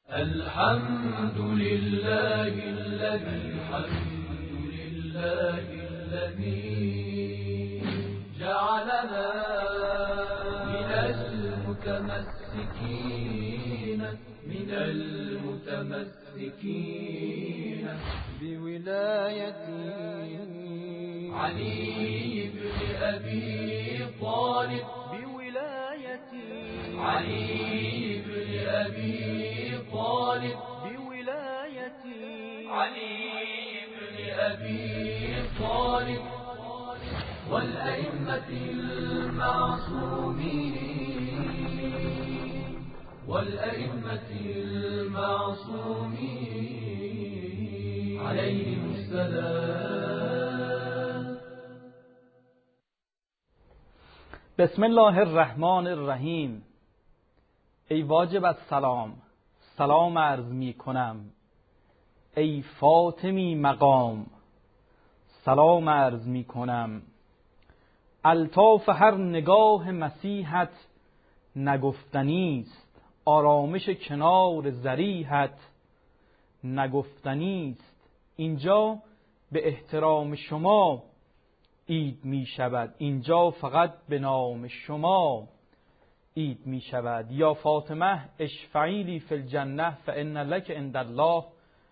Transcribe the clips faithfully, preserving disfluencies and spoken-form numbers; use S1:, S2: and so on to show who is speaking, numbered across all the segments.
S1: الحمد لله الذي الحمد لله الذي جعلنا من المتمسكين من المتمسكين بولاية علي بن أبي طالب بولاية علي بن أبي طالب بولاية علي بن أبي طالب والأئمة المعصومين والأئمة المعصومين عليهم السلام.
S2: بسم الله الرحمن الرحیم. ای واجب السلام، سلام عرض می کنم. ای فاطمی مقام، سلام عرض می کنم. الطاف هر نگاه مسیحت نگفتنیست، آرامش کنار ضریحت نگفتنیست. اینجا به احترام شما عید می شود، اینجا فقط به نام شما عید می شود. یا فاطمه اشفعی لی فی الجنه فان لک عند الله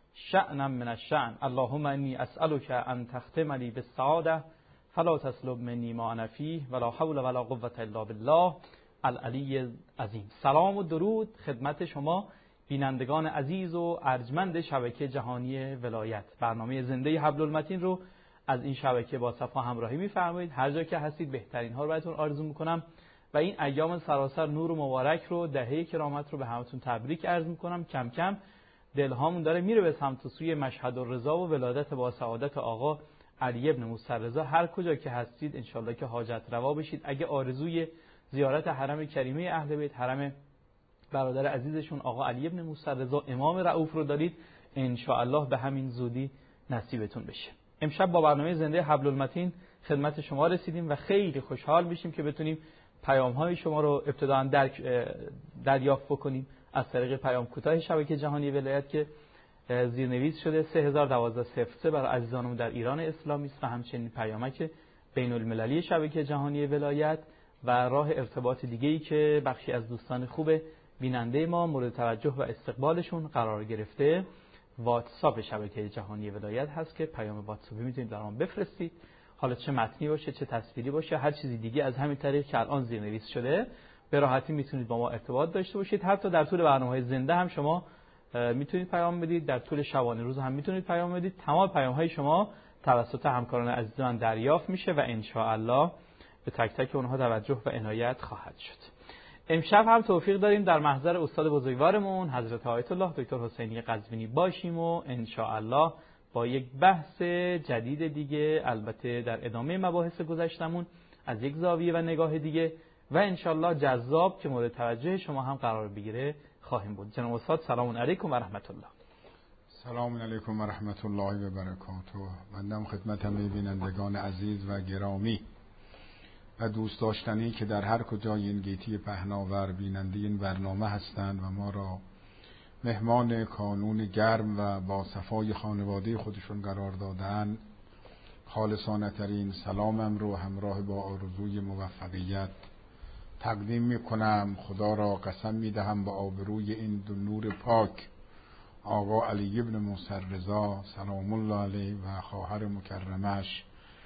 S2: شأنا من الشأن. اللهم انی اسألک ان تختم لی بالسعاده فلا تسلب منی ما انا فیه ولا حول ولا قوة الا بالله العلی عظیم. سلام و درود خدمت شما بینندگان عزیز و ارجمند شبکه جهانی ولایت. برنامه زنده حبل المتین رو از این شبکه با صفا همراهی می‌فرمایید. هر جا که هستید بهترین ها رو براتون آرزو می‌کنم و این ایام سراسر نور و مبارک رو، دهه کرامت رو به همتون تبریک عرض می‌کنم. کم کم دلهامون داره میره به سمت سوی مشهد الرضا و ولادت با سعادت آقا علی ابن موسی رضا. هر کجا که هستید انشالله که حاجت روا بشید. اگه آرزوی زیارت حرم کریمه اهل بیت، حرم برادر عزیزشون آقا علی ابن موسی رضا امام رؤوف رو دارید، انشاءالله به همین زودی نصیبتون بشه. امشب با برنامه زنده حبل المتین خدمت شما رسیدیم و خیلی خوشحال میشیم که بتونیم پیام‌های شما رو ابتداً درک دریافت بکنیم از طریق پیام کوتاه شبکه جهانی ولایت که زیرنویس شده سه هزار و دوازده صفر سه برای عزیزانمون در ایران اسلامی است و همچنین پیامک بین المللی شبکه جهانی ولایت و راه ارتباط دیگه‌ای که بخشی از دوستان خوب بیننده ما مورد توجه و استقبالشون قرار گرفته واتساپ شبکه جهانی ولایت هست که پیام واتساپی میتونید در آن بفرستید، حالا چه متنی باشه چه تصویری باشه هر چیزی دیگه از همین طریق که الان زیرنویس شده به راحتی میتونید با ما ارتباط داشته باشید. حتی در طول برنامه‌های زنده هم شما میتونید پیام بدید، در طول شبانه روز هم میتونید پیام بدید. تمام پیام‌های شما توسط همکاران عزیزان دریافت میشه و ان شاء الله به تک تک اونها توجه و عنایت خواهد شد. امشب هم توفیق داریم در محضر استاد بزرگوارمون حضرت آیت الله دکتر حسینی قزوینی باشیم و ان شاء الله با یک بحث جدید دیگه، البته در ادامه مباحث گذشتمون از یک زاویه و نگاه دیگه و ان شاء الله جذاب که مورد توجه شما هم قرار بگیره خواهیم بود. جناب استاد سلام علیکم و رحمت الله.
S3: سلام علیکم و رحمت الله و برکاته. بنده خدمت همه بینندگان عزیز و گرامی و دوست داشتنی که در هر کجای این گیتی پهناور بیننده این برنامه هستند و ما را مهمان کانون گرم و با صفای خانواده خودشون قرار دادن، خالصانه ترین سلامم رو همراه با آرزوی موفقیت تقدیم می کنم. خدا را قسم می دهم با آبروی این دو نور پاک آقا علی ابن موسی رضا سلام الله علیه و خواهر مکرمش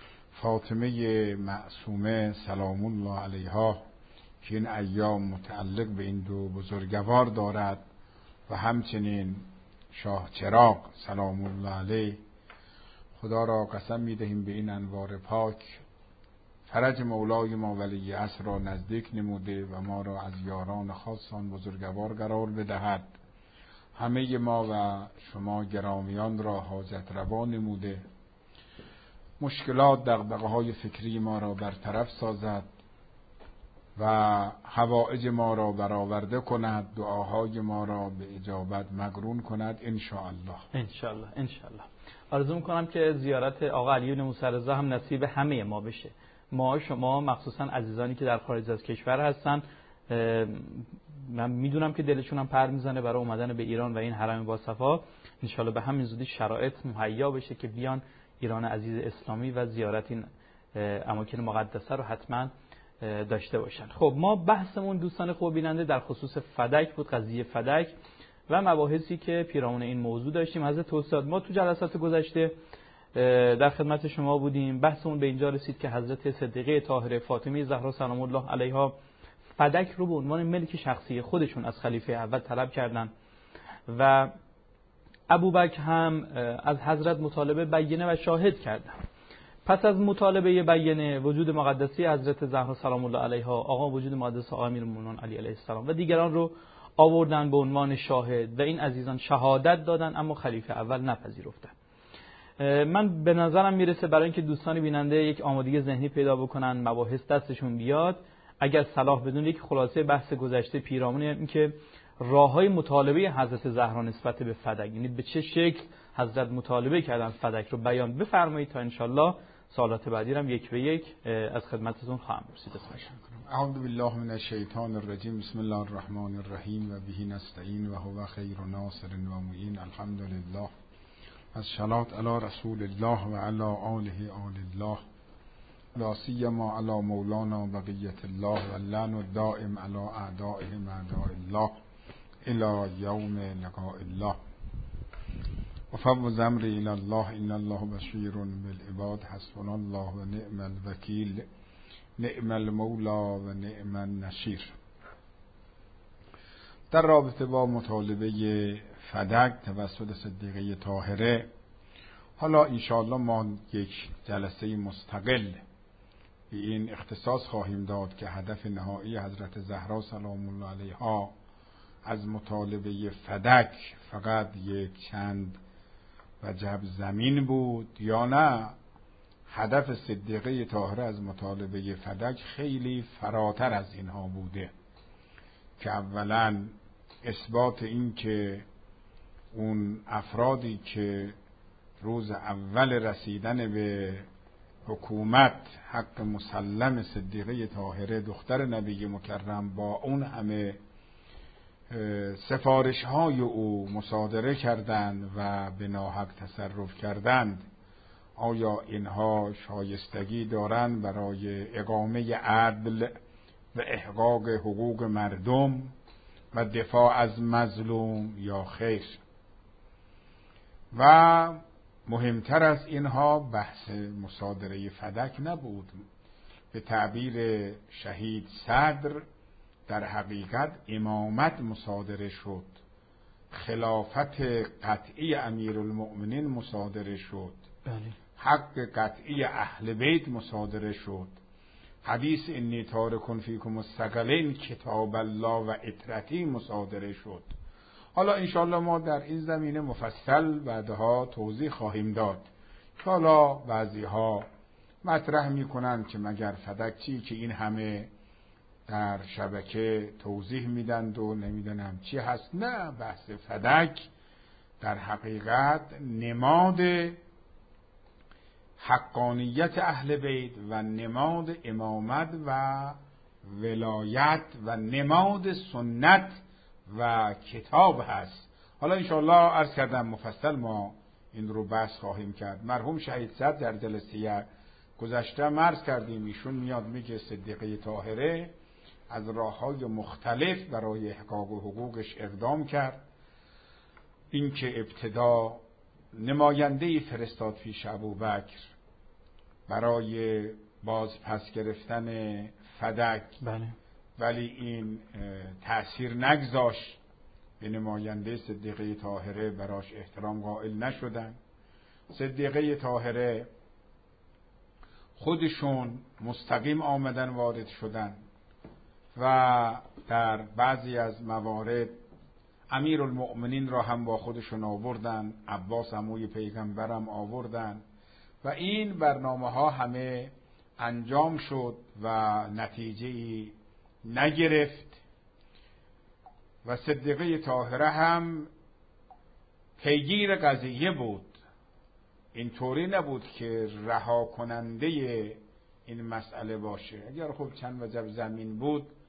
S3: فاطمه معصومه سلام الله علیها که این ایام متعلق به این دو بزرگوار دارد و همچنین شاه چراغ سلام الله علیه، خدا را قسم می دهیم به این انوار پاک فرج مولای ما ولی عصر را نزدیک نموده و ما را از یاران خاصان بزرگوار قرار بدهد. همه ما و شما گرامیان را حاجت روا نموده، مشکلات دغدغه‌های فکری ما را برطرف سازد و حوائج ما را برآورده کند، دعاهای ما را به اجابت مقرون کند ان شاء الله.
S2: ان شاء الله ان شاء الله. آرزو می‌کنم که زیارت آقا علی بن موسی رضا هم نصیب همه ما بشه. ما شما مخصوصا عزیزانی که در خارج از کشور هستن من میدونم که دلشون هم پر میزنه برای اومدن به ایران و این حرم با صفا. ان شاءالله به همین زودی شرایط مهیا بشه که بیان ایران عزیز اسلامی و زیارت این اماکن مقدسه رو حتما داشته باشن. خب ما بحثمون دوستان خوب بیننده در خصوص فدک بود، قضیه فدک و مباحثی که پیرامون این موضوع داشتیم. حضرت توسعه ما تو جلسات گذشته در خدمت شما بودیم. بحثمون به اینجا رسید که حضرت صدیقه طاهره فاطمه زهرا سلام الله علیها فدک رو به عنوان ملک شخصی خودشون از خلیفه اول طلب کردن و ابوبکر هم از حضرت مطالبه بینه و شاهد کردن. پس از مطالبه بینه وجود مقدسی حضرت زهرا سلام الله علیها، آقا وجود مقدس آقا امیرالمومنین علی علیه السلام و دیگران رو آوردن به عنوان شاهد و این عزیزان شهادت دادن، اما خلیفه اول نپذیرفتن. من به نظرم میرسه برای اینکه دوستان بیننده یک آمادگی ذهنی پیدا بکنن، مباحث دستشون بیاد، اگر صلاح بدون یک خلاصه بحث گذشته پیرامون این که راههای مطالبه حضرت زهرا نسبت به فدک، یعنی به چه شکل حضرت مطالبه کردن فدک رو بیان بفرمایید تا انشالله سوالات بعدی هم یک به یک از خدمتتون خواهم رسید.
S3: اعوذ بالله من الشیطان الرجیم. بسم الله الرحمن الرحیم و به نستعین و هو خیر ناصر و معین. الحمد لله. از صلات علی رسول الله و علی آله آل الله، لا سیما علی مولانا بقیت الله و اللعن الدائم علی اعدائهم اعداء الله الی یوم لقاء الله. و فوض امری الی الله ان الله بشیر بالعباد. حسبنا الله و نعم الوکیل، نعم المولا و نعم النصیر. در رابطه با مطالبه فدک توسط صدیقه طاهره، حالا انشاءالله ما یک جلسه مستقل به این اختصاص خواهیم داد که هدف نهایی حضرت زهرا سلام الله علیها از مطالبه فدک فقط یک چند وجب زمین بود یا نه هدف صدیقه طاهره از مطالبه فدک خیلی فراتر از اینها بوده، که اولا اثبات این که اون افرادی که روز اول رسیدن به حکومت حق مسلم صدیقه طاهره دختر نبی مکرم با اون همه سفارش های او مصادره کردند و به ناحق تصرف کردند، آیا اینها شایستگی دارند برای اقامه عدل و احقاق حقوق مردم و دفاع از مظلوم یا خیر؟ و مهمتر از اینها بحث مصادره فدک نبود. به تعبیر شهید صدر در حقیقت امامت مصادره شد، خلافت قطعی امیرالمؤمنین مصادره شد،
S2: بله.
S3: حق قطعی اهل بیت مصادره شد، حدیث انی تارکن فیکم الثقلین کتاب الله و اطرتی مصادره شد. حالا انشاءالله ما در این زمینه مفصل بعدها توضیح خواهیم داد که حالا بعضی ها مطرح میکنن که مگر فدک چی که این همه در شبکه توضیح میدند و نمیدونم چی هست. نه، بحث فدک در حقیقت نماد حقانیت اهل بیت و نماد امامت و ولایت و نماد سنت و کتاب هست. حالا انشاءالله عرض کردم مفصل ما این رو بحث خواهیم کرد. مرحوم شهید صدر در جلسه گذشته عرض کردیم، ایشون میاد میگه صدیقه طاهره از راه‌های مختلف برای احقاق حقوقش اقدام کرد. این که ابتدا نماینده‌ای فرستاد پیش ابوبکر برای باز پس گرفتن فدک،
S2: بله.
S3: ولی این تأثیر نگذاشت، به نماینده صدیقه طاهره براش احترام قائل نشدن. صدیقه طاهره خودشون مستقیم آمدن وارد شدن و در بعضی از موارد امیرالمؤمنین را هم با خودشون آوردن، عباس عموی پیغمبرم آوردن و این برنامه ها همه انجام شد و نتیجه‌ای نگرفت و صدیقه طاهره هم پیگیر قضیه بود. اینطوری نبود که رها کننده این مسئله باشه. اگر خب چند وجب زمین بود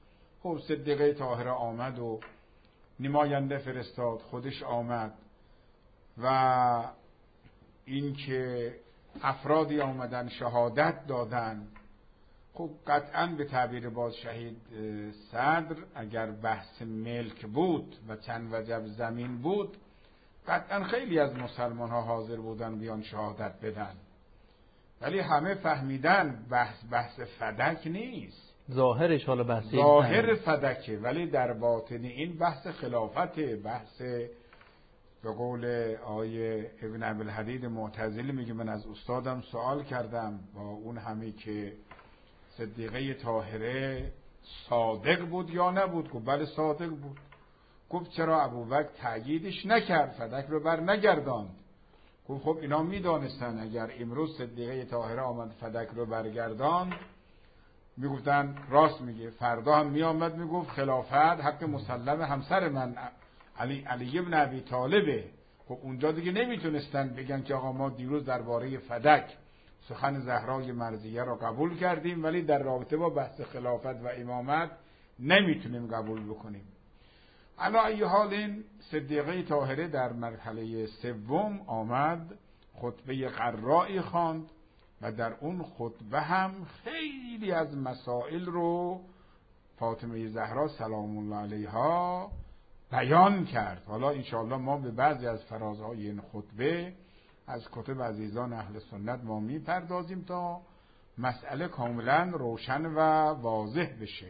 S3: خب صدیقه طاهره آمد و نماینده فرستاد، خودش آمد و این که افرادی آمدن شهادت دادن. خب قطعا به تعبیر باز شهید صدر اگر بحث ملک بود و چند وجب زمین بود قطعا خیلی از مسلمان ها حاضر بودن بیان شهادت بدن، ولی همه فهمیدن بحث بحث فدک نیست.
S2: ظاهرش حالا بحث
S3: ظاهر فدکه، ولی در باطن این بحث خلافته. بحث به قول آیه ابن ابوالحدید معتزلی میگه من از استادم سوال کردم با اون همه که صدیقه طاهره صادق بود یا نبود؟ گفت بله صادق بود. گفت چرا ابوبکر تأییدش نکرد، فدک رو بر نگرداند؟ گفت خب اینا میدانستن اگر امروز صدیقه طاهره آمد فدک رو برگرداند میگفتن راست میگه، فردا هم میآمد میگفت خلافت حق مسلم همسر من علی علی ابن ابی طالبه. خب اونجا دیگه نمیتونستن بگن که آقا ما دیروز درباره فدک سخن زهرای مرضیه را قبول کردیم ولی در رابطه با بحث خلافت و امامت نمیتونیم قبول بکنیم. علی ای حال این صدیقه طاهره در مرحله سوم آمد، خطبه قرائی خواند و در اون خطبه هم خیلی از مسائل رو فاطمه زهرا سلام الله علیها بیان کرد. حالا انشاءالله ما به بعضی از فرازهای این خطبه از کتب عزیزان اهل سنت ما میپردازیم تا مسئله کاملا روشن و واضح بشه.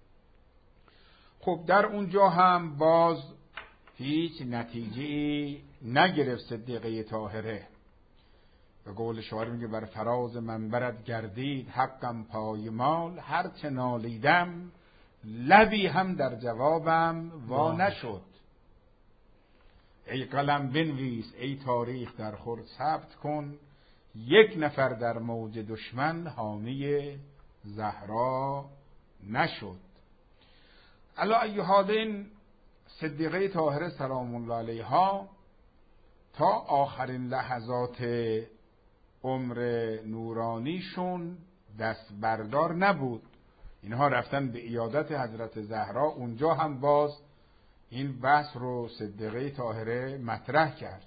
S3: خب در اونجا هم باز هیچ نتیجه‌ای نگرفت صدیقه طاهره. به قول شاعر میگه بر فراز منبرت گردید حقم پایمال، هر چه نالیدم لبی هم در جوابم وا نشد. ای قلم بنویس ای تاریخ در خور ثبت کن، یک نفر در موج دشمن حامی زهرا نشد. علی ای حال این صدیقه طاهره سلام الله علیها تا آخرین لحظات عمر نورانیشون دست بردار نبود. اینها رفتن به عیادت حضرت زهرا، اونجا هم باز این بحث رو صدیقه طاهره مطرح کرد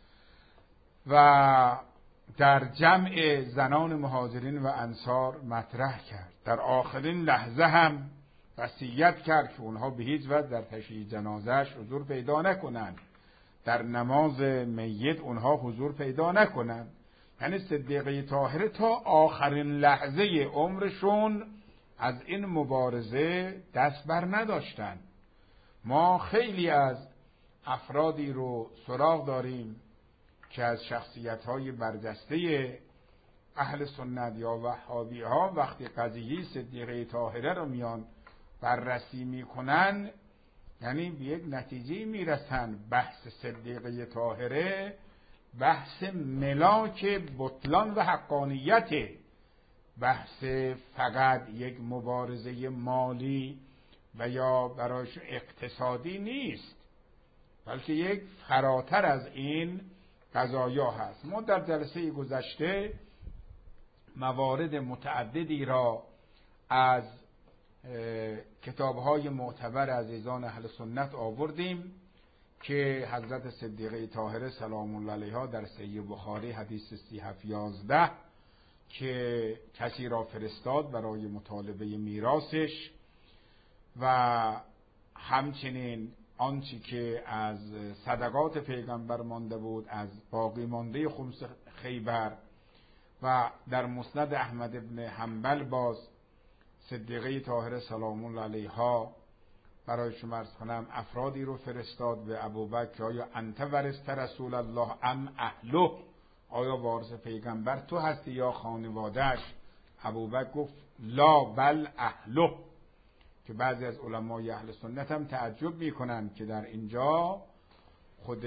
S3: و در جمع زنان مهاجرین و انصار مطرح کرد. در آخرین لحظه هم وصیت کرد که اونها به هیچ وجه در تشییع جنازه‌اش حضور پیدا نکنند، در نماز میت اونها حضور پیدا نکنند. یعنی صدیقه طاهره تا آخرین لحظه عمرشون از این مبارزه دست بر نداشتن. ما خیلی از افرادی رو سراغ داریم که از شخصیت‌های برجسته اهل سنت یا وهابی ها وقتی قضیه صدیقه طاهره رو میان بررسی میکنن یعنی به یک نتیجه میرسن بحث صدیقه طاهره بحث ملاک بطلان و حقانیت، بحث فقط یک مبارزه مالی و یا برایش اقتصادی نیست، بلکه یک فراتر از این قضایا هست. ما در جلسه گذشته موارد متعددی را از کتاب‌های معتبر عزیزان اهل سنت آوردیم که حضرت صدیقه طاهره سلام الله علیها در صحیح بخاری حدیث سی هفت یازده که کسی را فرستاد برای مطالبه میراثش و همچنین آنچه که از صدقات پیغمبر مانده بود از باقی مانده خمس خیبر و در مسند احمد ابن حنبل باز صدیقه طاهره سلام الله علیها برای شما عرض کنم افرادی رو فرستاد به ابوبکر آیا انت ورثت رسول الله ام اهله، آیا وارث پیغمبر تو هستی یا خانواده‌اش؟ ابوبکر گفت لا بل اهله، که بعضی از علمای اهل سنت هم تعجب میکنن که در اینجا خود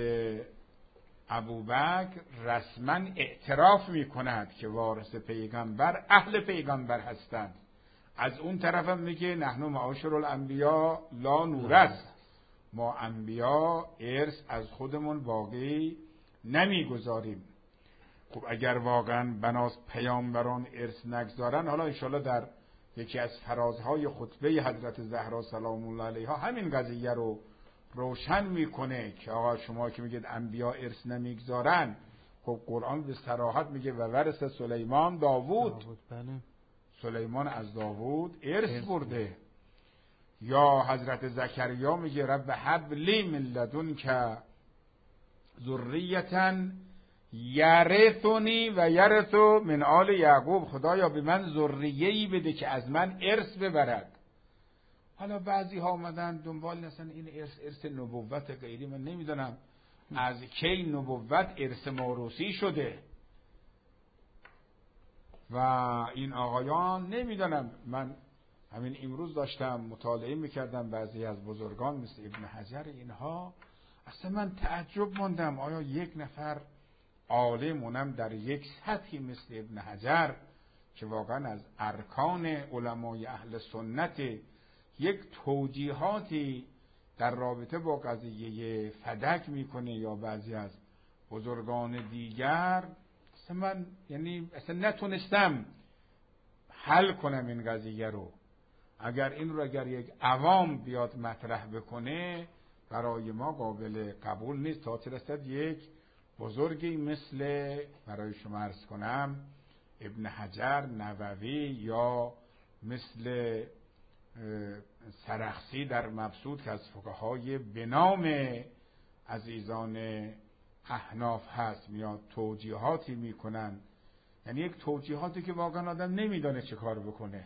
S3: ابوبکر رسما اعتراف میکند که وارث پیغمبر اهل پیغمبر هستند. از اون طرف هم میگه نحن معاشر الانبیا لا نورث، ما انبیا ارث از خودمون باقی نمیگذاریم. خب اگر واقعا بناس پیامبران ارث نگذارن، حالا انشالله در یکی از فرازهای خطبه حضرت زهرا سلام الله علیها همین قضیه رو روشن میکنه که آقا شما که میگید انبیا ارث نمیگذارن، خب قرآن به صراحت میگه و ورث سلیمان داوود,
S2: داوود بله.
S3: سلیمان از داوود ارث برده. یا حضرت زکریا میگه رب هب لی من لدنک ذریة یرثنی و یرث من آل یعقوب، خدایا به من ذریه‌ای بده که از من ارث ببرد. حالا بعضی ها آمدن دنبال نسن این ارث ارث نبوت غیری، من نمیدونم از کی نبوت ارث موروثی شده و این آقایان نمیدونم. من همین امروز داشتم مطالعه میکردم بعضی از بزرگان مثل ابن حجر اینها، اصلا من تعجب موندم آیا یک نفر عالم اونم در یک سطحی مثل ابن حجر که واقعا از ارکان علمای اهل سنت یک توجیهاتی در رابطه با قضیه فدک میکنه یا بعضی از بزرگان دیگر، اصلا من یعنی اصلا نتونستم حل کنم این قضیه رو. اگر این رو اگر یک عوام بیاد مطرح بکنه برای ما قابل قبول نیست، تا چه رسد یک بزرگی مثل برای شما عرض کنم ابن حجر، نووی یا مثل سرخسی در مبسوط که از فقهای به نام عزیزان احناف هست، میاد توجیهاتی میکنن، یعنی یک توجیهاتی که واقعا آدم نمیدونه چه کار بکنه.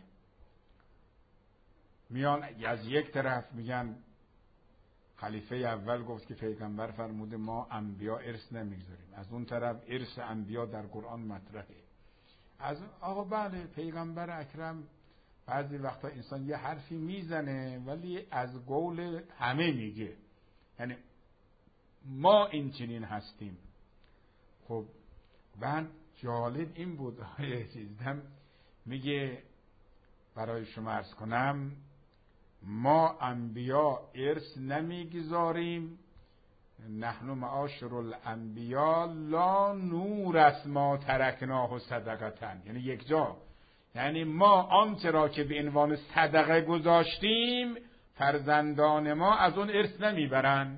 S3: میان از یک طرف میگن خلیفه اول گفت که پیغمبر فرموده ما انبیا ارث نمیگذاریم، از اون طرف ارث انبیا در قرآن مطرحه. از آقا بله پیغمبر اکرم بعضی وقتا انسان یه حرفی میزنه ولی از قول همه میگه، یعنی ما این چنین هستیم. خب من جالب این بود چیزدم میگه برای شما عرض کنم ما انبیا ارث نمیگذاریم، نحن معاشر الانبیا لا نورث ما ترکناه صدقتن، یعنی یک جا، یعنی ما آنچه را که به عنوان صدقه گذاشتیم فرزندان ما از اون ارث نمیبرند.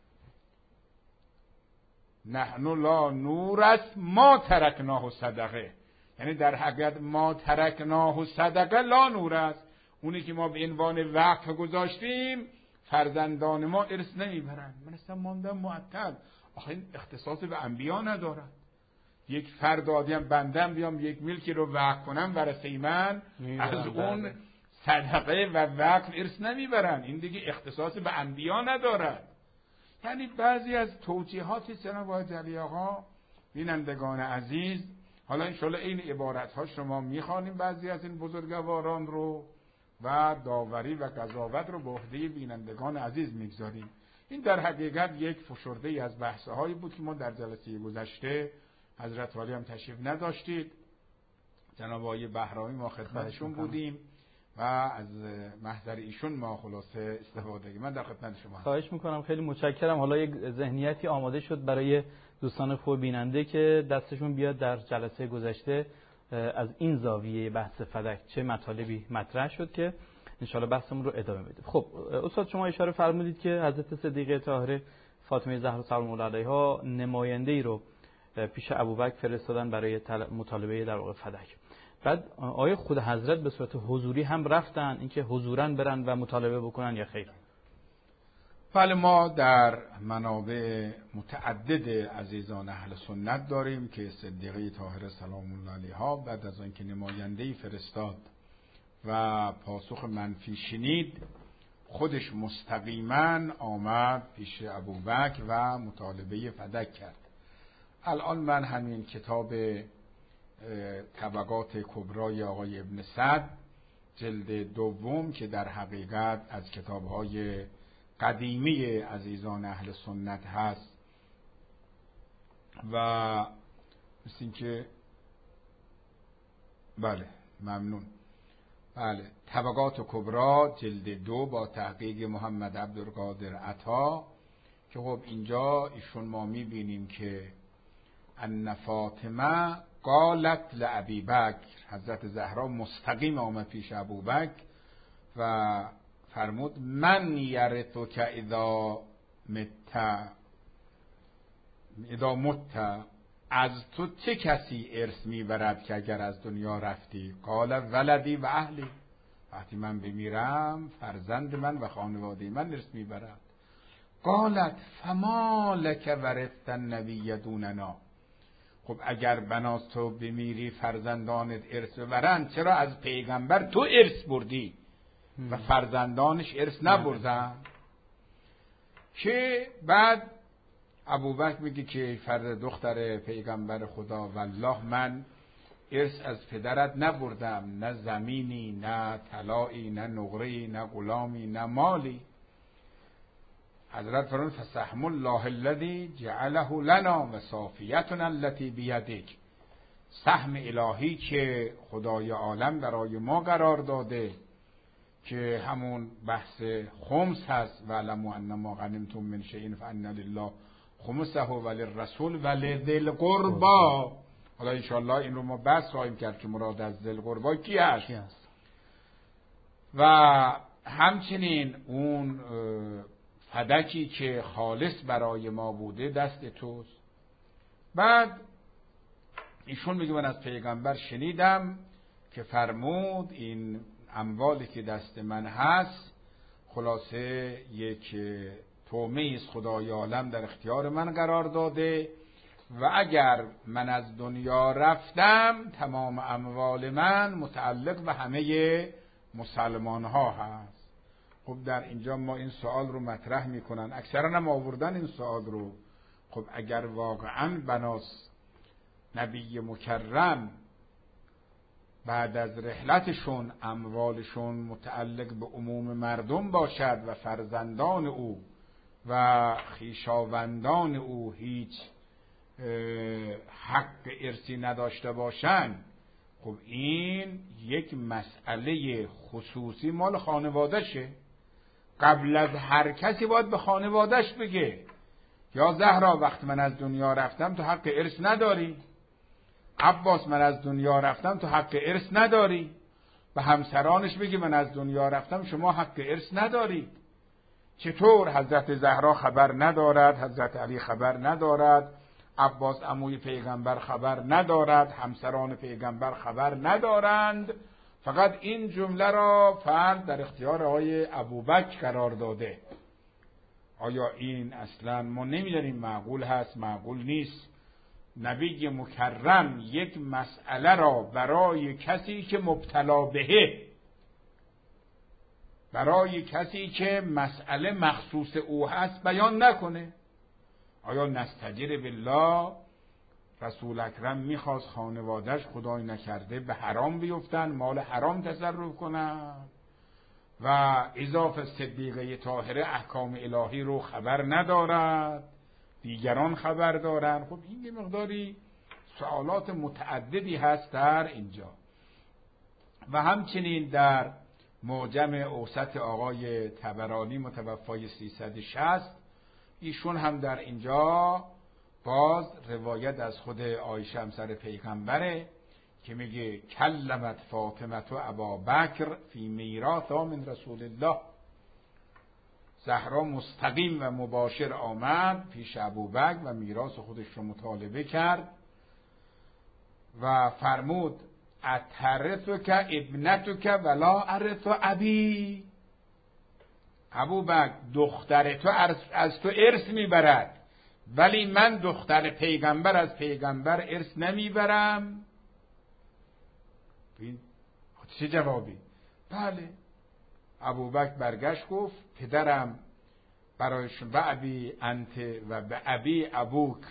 S3: نحن لا نورث ما ترکناه صدقه، یعنی در حقیقت ما ترکناه صدقه لا نورث، اونی که ما به عنوان وقف گذاشتیم فرزندان ما ارث نمیبرند. من اصلا ماندم معطل، آخه این اختصاص به انبیا ندارد. یک فرد آدم بندم بیام یک ملکی رو وقف کنم ورثه من از اون صدقه و وقف ارث نمیبرن، این دیگه اختصاص به انبیا ندارد. یعنی بعضی از توجیهات جناب آقای علی آقا بینندگان عزیز، حالا انشالله این عبارت ها شما میخوانیم بعضی از این بزرگواران رو و داوری و قضاوت رو به عهده بینندگان عزیز میگذاریم. این در حقیقت یک فشرده ای از بحثه هایی بود که ما در جلسه گذشته حضرت والی هم تشریف نداشتید، جناب آقای بهرامی ما خدمتشون بودیم و از محضر ایشون ما خلاصه استفاده کردیم. من در خدمت شما
S2: خواهش میکنم، خیلی متشکرم. حالا یک ذهنیتی آماده شد برای دوستان خوب بیننده که دستشون بیاد در جلسه گذشته از این زاویه بحث فدک چه مطالبی مطرح شد که انشاءالله بحثمون رو ادامه بدیم. خب استاد شما اشاره فرمودید که حضرت صدیقه طاهره فاطمه زهرا سلام الله علیها نماینده ای رو پیش ابوبکر فرستادن برای مطالبه در واقع فدک. بعد آیا خود حضرت به صورت حضوری هم رفتن اینکه حضوراً برن و مطالبه بکنن یا خیر؟
S3: بله، ما در منابع متعدد عزیزان اهل سنت داریم که صدیقه طاهره سلام الله علیها بعد از آنکه نماینده‌ای فرستاد و پاسخ منفی شنید خودش مستقیما آمد پیش ابوبکر و مطالبه فدک کرد. الان من همین کتاب طبقات کبرای آقای ابن سعد جلد دوم که در حقیقت از کتاب‌های قدیمی عزیزان اهل سنت هست و مثل این که بله ممنون بله طبقات کبرا جلد دو با تحقیق محمد عبدالقادر عطا که خب اینجا ایشون ما میبینیم که ان فاطمه قالت لابی بکر، حضرت زهرا مستقیم آمد پیش ابوبکر و فرمود من یرثک اذا مت اذا مت، از تو چه کسی ارث میبرد که اگر از دنیا رفتی؟ قال ولدی و اهلی، وقتی من بمیرم فرزند من و خانواده من ارث میبرد. قالت فما لک ورثت النبی دوننا، خب اگر بناز تو بمیری فرزندانت ارث ببرند، چرا از پیغمبر تو ارث بردی و فرزندانش ارث نبردن؟ که بعد ابوبکر میگه که فرد دختر پیغمبر خدا، والله من ارث از پدرت نبردم، نه زمینی، نه طلایی، نه نقره‌ای، نه غلامی، نه مالی. حضرت فرمود فسهم الله الذی جعله لنا و صافیتنا التي بیدک، سهم الهی که خدای عالم برای ما قرار داده که همون بحث خمس هست، و علموا انما غنمتم من شیء فان لله خمسه وللرسول ولذی القربى. حالا ان شاء الله این رو ما بحث خواهیم کرد که مراد از ذی القربى کی هست. و همچنین اون فدکی که خالص برای ما بوده دست توست. بعد ایشون میگه من از پیغمبر شنیدم که فرمود این اموالی که دست من هست خلاصه یک تومه است خدای عالم در اختیار من قرار داده و اگر من از دنیا رفتم تمام اموال من متعلق به همه مسلمان ها هست. خب در اینجا ما این سوال رو مطرح میکنن، اکثرا هم آوردن این سوال رو. خب اگر واقعا بناس نبی مکرم بعد از رحلتشون اموالشون متعلق به عموم مردم باشد و فرزندان او و خویشاوندان او هیچ حق ارثی نداشته باشند، خب این یک مسئله خصوصی مال خانوادهشه. قبل از هر کسی باید به خانوادهش بگه یا زهرا وقت من از دنیا رفتم تو حق ارث نداری، عباس من از دنیا رفتم تو حق ارث نداری، به همسرانش بگی من از دنیا رفتم شما حق ارث ندارید. چطور حضرت زهرا خبر ندارد، حضرت علی خبر ندارد، عباس عموی پیغمبر خبر ندارد، همسران پیغمبر خبر ندارند؟ فقط این جمله را فرد در اختیار آقای ابوبکر قرار داده. آیا این اصلا ما نمیدانیم معقول هست معقول نیست؟ نبی مکرم یک مسئله را برای کسی که مبتلا بهه، برای کسی که مسئله مخصوص او هست بیان نکنه؟ آیا نستجیر بالله رسول اکرم میخواست خانوادهش خدای نکرده به حرام بیفتن، مال حرام تصرف کنن و اضافه صدیقه طاهره احکام الهی رو خبر ندارد، دیگران خبر دارن؟ خب این یه مقداری سوالات متعددی هست در اینجا. و همچنین در معجم اوسط آقای طبرانی متوفای سیصد و شصت ایشون هم در اینجا باز روایت از خود عایشه همسر پیغمبره که میگه کلمت فاطمه و ابابکر فی میراث من رسول الله، زهرا مستقیم و مباشر آمد پیش ابوبکر و میراث خودش رو مطالبه کرد و فرمود اترثک ابنتک ولا ارث ابی، ابوبکر دختر تو از تو ارث میبرد ولی من دختر پیغمبر از پیغمبر ارث نمیبرم. این چه جوابی؟ بله. ابوبکر برگشت گفت پدرم برایشون و ابی انت و به ابی ابوک،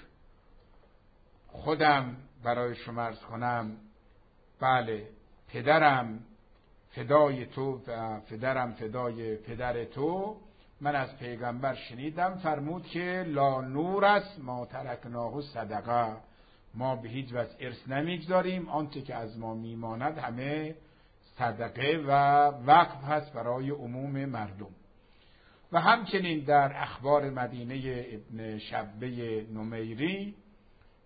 S3: خودم برای شما عرض کنم بله پدرم فدای تو و پدرم فدای پدر تو. من از پیغمبر شنیدم فرمود که لا نور است ما ترکناه صدقه، ما به هیچ وجه ارث نمیگذاریم، آنچه که از ما میماند همه صدقه و وقف هست برای عموم مردم. و همچنین در اخبار مدینه ابن شبه نمیری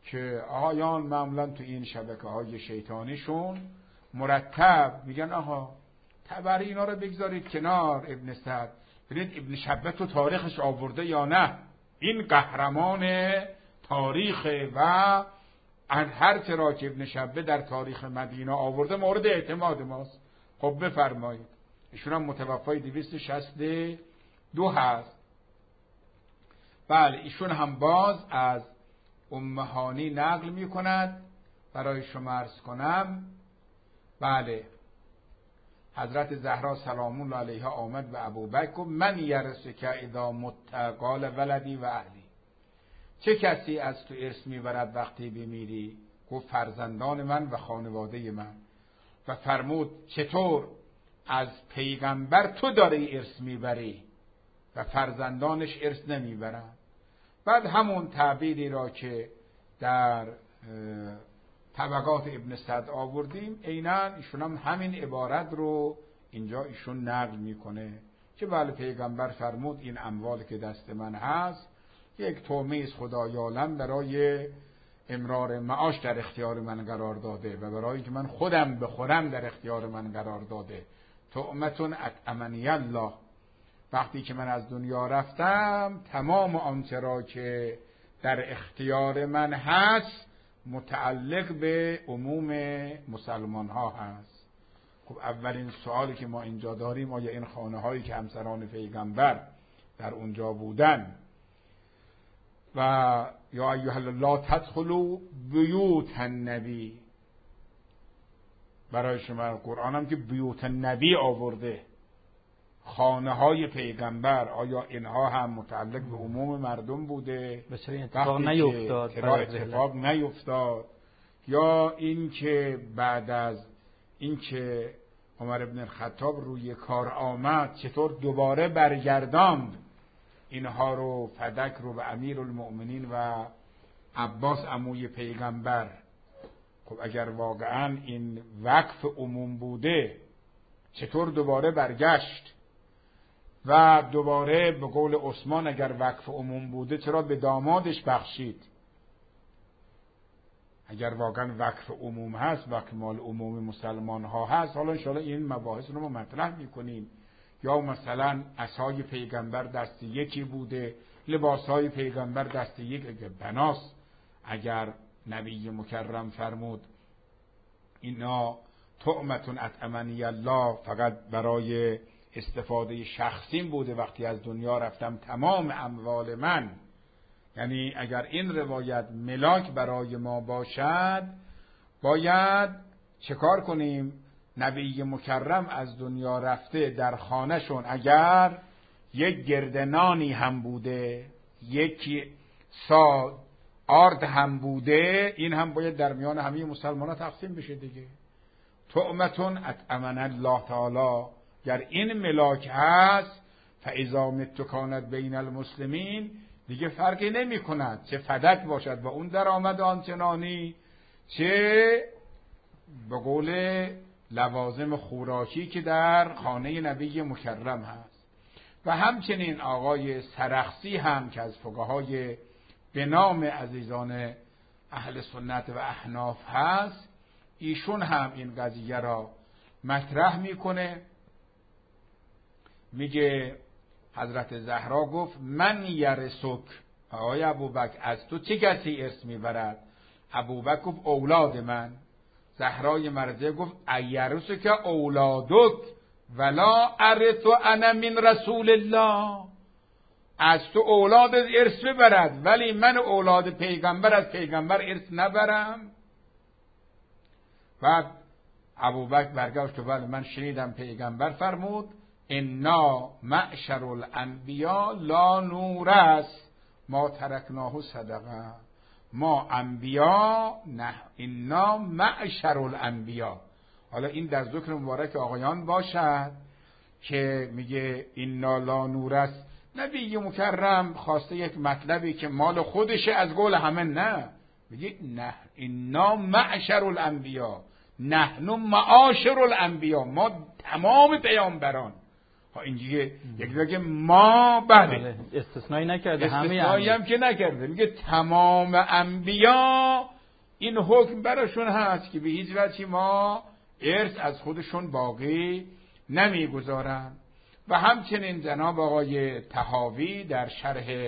S3: که آقایان معمولا تو این شبکه های شیطانیشون مرتب میگن آها تبری اینا رو بگذارید کنار، ابن سعد ببینید ابن شبه تو تاریخش آورده یا نه، این قهرمان تاریخ و هر چرا که ابن شبه در تاریخ مدینه آورده مورد اعتماد ماست. خب بفرمایید. ایشون هم متوفای دویست و شصت و دو هست. بله ایشون هم باز از ام هانی نقل می کند. برای شما عرض کنم بله حضرت زهرا سلام الله علیها آمد و ابوبکر گفت من یرثک اذا مت قال ولدی و اهلی، چه کسی از تو ارث میبرد وقتی بمیری؟ گفت فرزندان من و خانواده من. و فرمود چطور از پیغمبر تو داری ارث میبری و فرزندانش ارث نمیبرن؟ بعد همون تعبیری را که در طبقات ابن سعد آوردیم عیناً ایشون هم همین عبارت رو اینجا ایشون نقل میکنه که بله پیغمبر فرمود این اموال که دست من هست یک تومه از خدای عالم برای امرار معاش در اختیار من قرار داده و برای که من خودم بخورم در اختیار من قرار داده. طعمتون اطعمنی الله، وقتی که من از دنیا رفتم تمام آنچه را که در اختیار من هست متعلق به عموم مسلمان ها هست. خب اولین سوالی که ما اینجا داریم آیا این خانه هایی که همسران پیغمبر در اونجا بودن و یا ایها لا تدخلوا بیوت النبی، برای شما قرآن هم که بیوت النبی آورده خانه های پیغمبر، آیا اینها هم متعلق به عموم مردم بوده؟
S2: بسیاری اتفاق نیفتاد
S3: چرا اتفاق نیفتاد؟ یا این که بعد از این که عمر ابن الخطاب روی کار آمد چطور دوباره برگرداند اینها رو، فدک رو به امیر المؤمنین و عباس عموی پیغمبر؟ خب اگر واقعا این وقف عموم بوده چطور دوباره برگشت؟ و دوباره به قول عثمان اگر وقف عموم بوده چرا به دامادش بخشید؟ اگر واقعا وقف عموم هست، وقف مال عموم مسلمان ها هست، حالا انشاءالله این مباحث رو ما مطرح میکنیم. یا مثلا عصای پیغمبر دست یکی بوده، لباس های پیغمبر دست یک بناس، اگر نبی مکرم فرمود اینا طعمتون اطعمنی الله فقط برای استفاده شخصیم بوده، وقتی از دنیا رفتم تمام اموال من، یعنی اگر این روایت ملاک برای ما باشد باید چه کار کنیم؟ نبی مکرم از دنیا رفته در خانهشون اگر یک گردنانی هم بوده، یک سا آرد هم بوده، این هم باید در میان همه مسلمان ها تقسیم بشه دیگه. طعمتون اطعمن الله تعالی، گر این ملاک هست فاذا مت کانت بین المسلمین، دیگه فرقی نمی کند چه فدک باشد و اون در آمد آنچنانی، چه به قول لوازم خوراکی که در خانه نبی مکرم هست. و همچنین آقای سرخسی هم که از فقهای به نام عزیزان اهل سنت و احناف هست، ایشون هم این قضیه را مطرح میکنه. میگه حضرت زهرا گفت من یرثک، آقای ابوبکر از تو چه کسی ارث میبرد؟ ابوبکر گفت اولاد من. زهرای مرضیه گفت ایرثک اولادک ولا ارث انا من رسول الله، از تو اولاد ارث ببرد ولی من اولاد پیغمبر از پیغمبر ارث نبرم. بعد ابوبکر برگشت و بله من شنیدم پیغمبر فرمود انا معشر الانبیا لا نورث ما ترکناه صدقه، ما انبیا نه، انا معشر الانبیا. حالا این در ذکر مبارک آقایان باشد که میگه انا لا نورث. نبی مکرم خواسته یک مطلبی که مال خودشه از قول همه نه، میگه نه انا معشر الانبیا، نحن معاشر الانبیا، ما تمام پیامبران. اینجوریه یک بگه ما بله
S2: استثنایی نکرده، همه
S3: استثنایی هم که نکرده، میگه تمام انبیا این حکم براشون هست که به هیچ وجهی ما ارث از خودشون باقی نمیگذارن. و همچنین جناب آقای طحاوی در شرح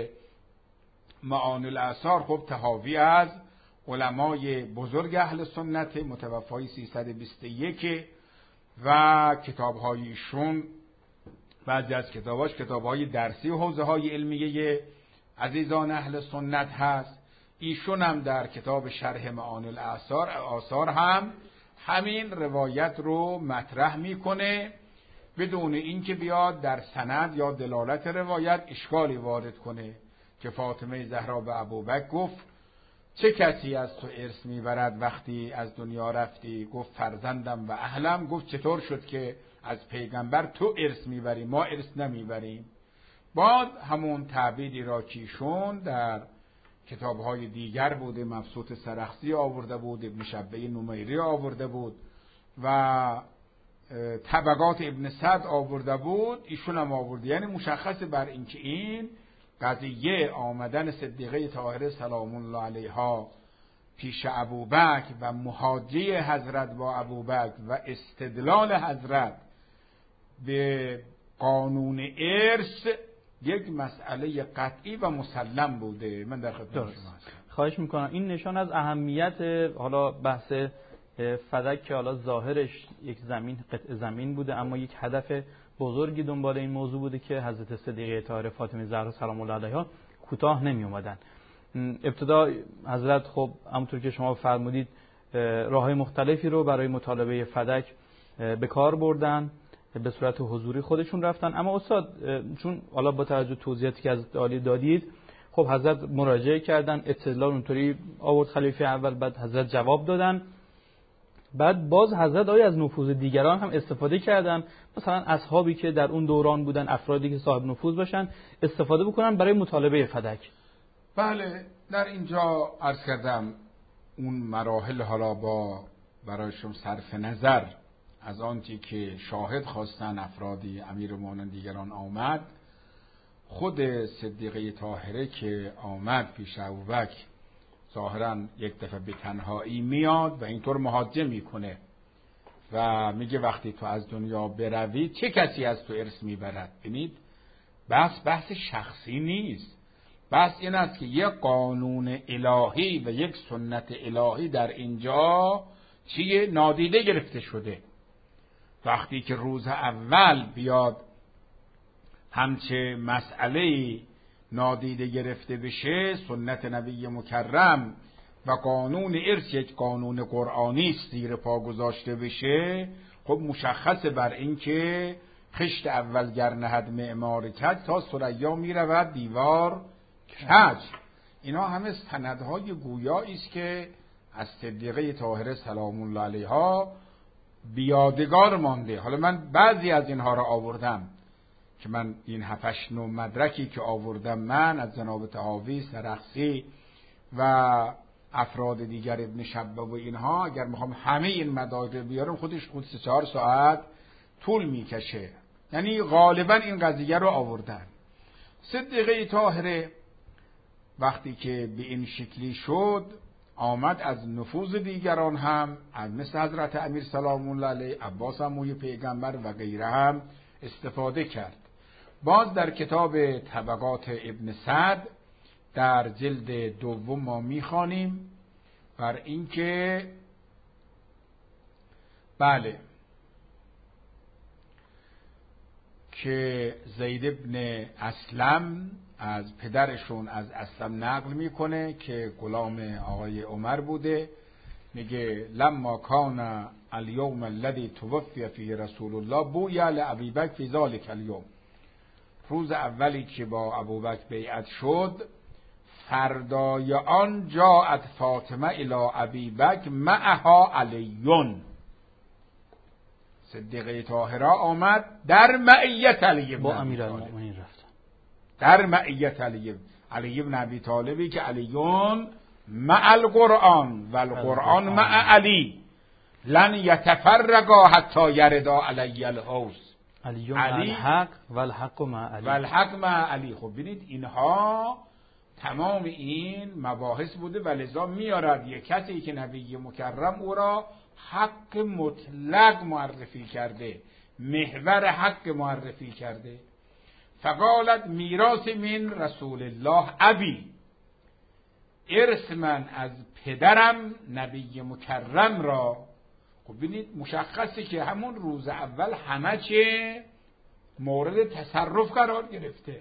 S3: معانی الآثار، خب طحاوی از علمای بزرگ اهل سنت، متوفای سیصد و بیست و یک و کتاب‌های ایشون بعضی از کتاباش کتاب‌های درسی و حوزه‌های علمیه عزیزان اهل سنت هست. ایشون هم در کتاب شرح معانی الآثار آثار هم همین روایت رو مطرح میکنه بدون اینکه بیاد در سند یا دلالت روایت اشکالی وارد کنه که فاطمه زهرا به ابوبکر گفت چه کسی از تو ارث میبرد وقتی از دنیا رفتی؟ گفت فرزندم و اهلم. گفت چطور شد که از پیغمبر تو ارث میبری ما ارث نمیبریم؟ بعد همون تعبیری را کیشون در کتاب‌های دیگر بوده، مبسوط سرخسی آورده بود، ابن شبه نمیری آورده بود و طبقات ابن سعد آورده بود، ایشون هم آورده. یعنی مشخص بر اینکه این قضیه آمدن صدیقه طاهره سلام الله علیها پیش ابوبکر و محاجه حضرت با ابوبکر و استدلال حضرت به قانون ارث یک مسئله قطعی و مسلم بوده. من در خدمت شما هستم.
S2: خواهش میکنم. این نشان از اهمیت حالا بحث فدک که حالا ظاهرش یک زمین قطع زمین بوده اما یک هدف بزرگی دنبال این موضوع بوده که حضرت صدیقه طاهره فاطمه زهرا سلام الله علیها کوتاه نمی اومدن. ابتدا حضرت خب همونطور که شما فرمودید راههای مختلفی رو برای مطالبه فدک به کار بردن، به صورت حضوری خودشون رفتن. اما استاد چون حالا با توجه توضیحاتی که از عالی دادید، خب حضرت مراجعه کردن، استدلال اونطوری آورد خلیفه اول، بعد حضرت جواب دادن، بعد باز حضرت آیا از نفوذ دیگران هم استفاده کردن، مثلا اصحابی که در اون دوران بودن، افرادی که صاحب نفوذ باشن استفاده بکنن برای مطالبه فدک؟
S3: بله، در اینجا عرض کردم اون مراحل حالا با برایشون صرف نظر از آنچه که شاهد خواستن افرادی امیرالمومنین دیگران آمد، خود صدیقه طاهره که آمد پیش ابوبکر ظاهرا یک دفعه به تنهایی میاد و اینطور محاجه میکنه و میگه وقتی تو از دنیا بروی چه کسی از تو ارث میبرد؟ ببینید بحث بحث شخصی نیست، بحث این است که یک قانون الهی و یک سنت الهی در اینجا چیه؟ نادیده گرفته شده. وقتی که روز اول بیاد همچه مسئله نادیده گرفته بشه، سنت نبی مکرم و قانون ارث یک قانون قرآنی است زیر پا گذاشته بشه، خب مشخص بر این که خشت اول گر نهد معمار کج تا ثریا می رود دیوار کج. اینا همه سندهای گویایی است که از صدیقه طاهره سلام الله علیها بیادگار مانده. حالا من بعضی از اینها را آوردم که من این هفتش نو مدرکی که آوردم من از جناب طحاوی، سرخسی و افراد دیگر ابن شبه و اینها، اگر میخوام همه این مدارک بیارم خودش خود سه چهار ساعت طول میکشه. یعنی غالبا این قضیه رو آوردن. صدیقه طاهره وقتی که به این شکلی شد آمد از نفوذ دیگران هم، از مثل حضرت امیر سلام الله علیه، عباس عموی پیغمبر و غیره هم استفاده کرد. باز در کتاب طبقات ابن سعد در جلد دوم ما میخوانیم بر اینکه بله که زید ابن اسلم از پدرشون از اسلم نقل میکنه که غلام آقای عمر بوده، میگه لما کان الیوم الذی توفی فیه رسول الله بویا لابی بکر فی ذلک الیوم، روز اولی که با ابوبکر بیعت شد فردای آن جاءت فاطمه الی ابی بکر معها علیون، صدیقه طاهره آمد در معیت علی
S2: با امیرالمومنین رفتن،
S3: در معیت علی علی ابن ابی طالبی که علیون مع القرآن و القرآن مع علی لن یتفرقا حتی یردا علی الحوض.
S2: علی
S3: علی
S2: الحق و الحق مع علی
S3: و الحق مع علی. خب ببینید اینها تمام این مباحث بوده و لذا میارد یک کسی که نبی مکرم او را حق مطلق معرفی کرده، محور حق معرفی کرده. فقالت میراث من رسول الله ابی، ارث من از پدرم نبی مکرم را. خب ببینید مشخصه که همون روز اول همه چه مورد تصرف قرار گرفته.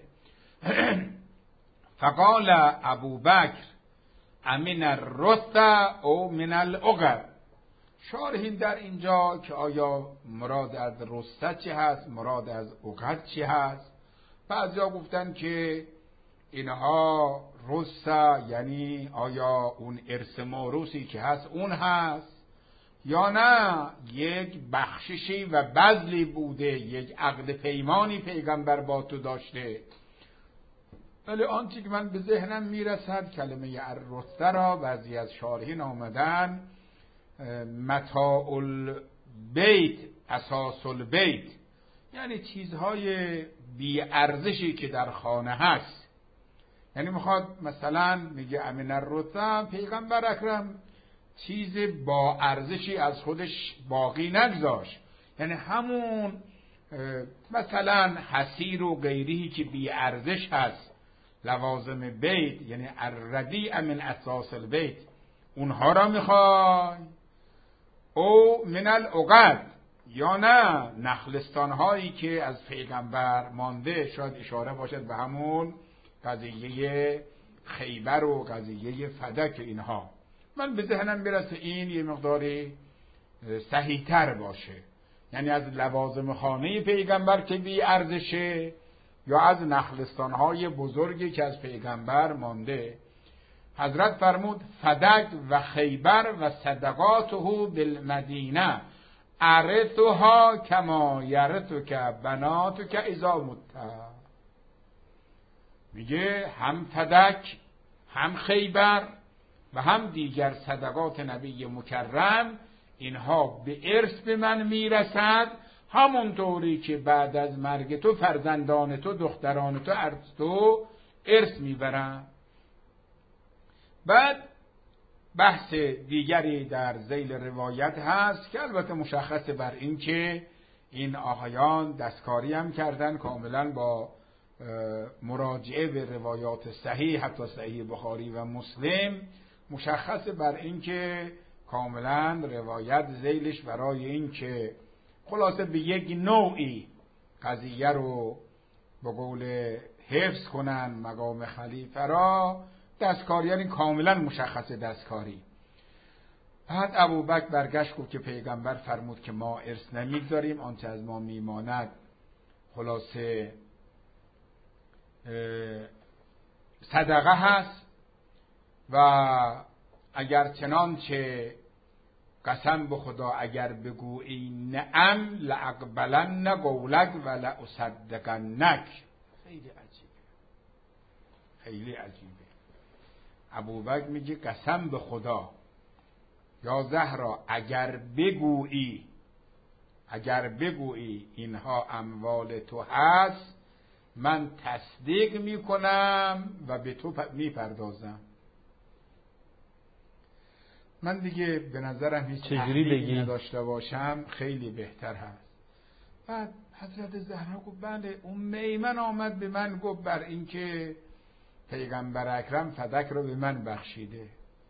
S3: فقال ابو بکر امن الرث او من العقد. شارحین در اینجا که آیا مراد از رثه چی هست، مراد از عقد چی هست؟ بعضیا گفتن که اینها رثه یعنی آیا اون ارث موروثی که هست اون هست، یا نه یک بخششی و بذلی بوده، یک عقد پیمانی پیغمبر با تو داشته. ولی آنچه که من به ذهنم میرسد کلمه الرثه را بعضی از شارحین آمدن متاع البیت اساس البیت، یعنی چیزهای بی ارزشی که در خانه هست. یعنی میخواد مثلا میگه امین الرثه، پیغمبر اکرم چیز با ارزشی از خودش باقی نگذاشت، یعنی همون مثلا حسیر و غیری که بی ارزش هست، لوازم بیت یعنی الردیء من اساس البیت، اونها را میخوای. او من العقد، یا نه نخلستان هایی که از پیغمبر مانده، شاید اشاره باشد به همون قضیه خیبر و قضیه فدک. اینها من به ذهنم میرسه این یه مقداری صحیح تر باشه، یعنی از لوازم خانه پیغمبر که بی ارزشه، یا از نخلستان های بزرگی که از پیغمبر مانده. حضرت فرمود فدک و خیبر و صدقاته بالمدینه ارثها کما یرثک بناتک اذا مت. میگه هم فدک، هم خیبر و هم دیگر صدقات نبی مکرم، اینها به ارث به من میرسد، همونطوری که بعد از مرگ تو فرزندان تو، دختران تو، ارث تو ارث میبرن. بعد بحث دیگری در ذیل روایت هست که البته مشخصه بر این که این آقایان دستکاری هم کردن کاملا با مراجعه به روایات صحیح، حتی صحیح بخاری و مسلم، مشخصه بر این که کاملا روایت ذیلش برای این که خلاصه به یک نوعی قضیه رو به قول حفظ کنن مقام خلیفه را، دستکاری یعنی کاملا مشخصه دستکاری. بعد ابوبکر برگشت گفت که پیغمبر فرمود که ما ارث نمیگذاریم، آنچه از ما میماند خلاصه صدقه هست و اگر چنانچه قسم به خدا اگر بگویی نعم لاقبلن قولک و لاصدقنک. خیلی عجیبه، خیلی عجیبه. ابوبکر میگه قسم به خدا یا زهرا اگر بگویی، اگر بگویی اینها اموال تو هست، من تصدیق میکنم و به تو میپردازم. من دیگه به نظرم هیچ تحقیقی نداشته باشم خیلی بهتر هست. بعد حضرت زهرا گفت بله، ام ایمن آمد به من گفت بر این که پیغمبر اکرم فدک رو به من بخشیده.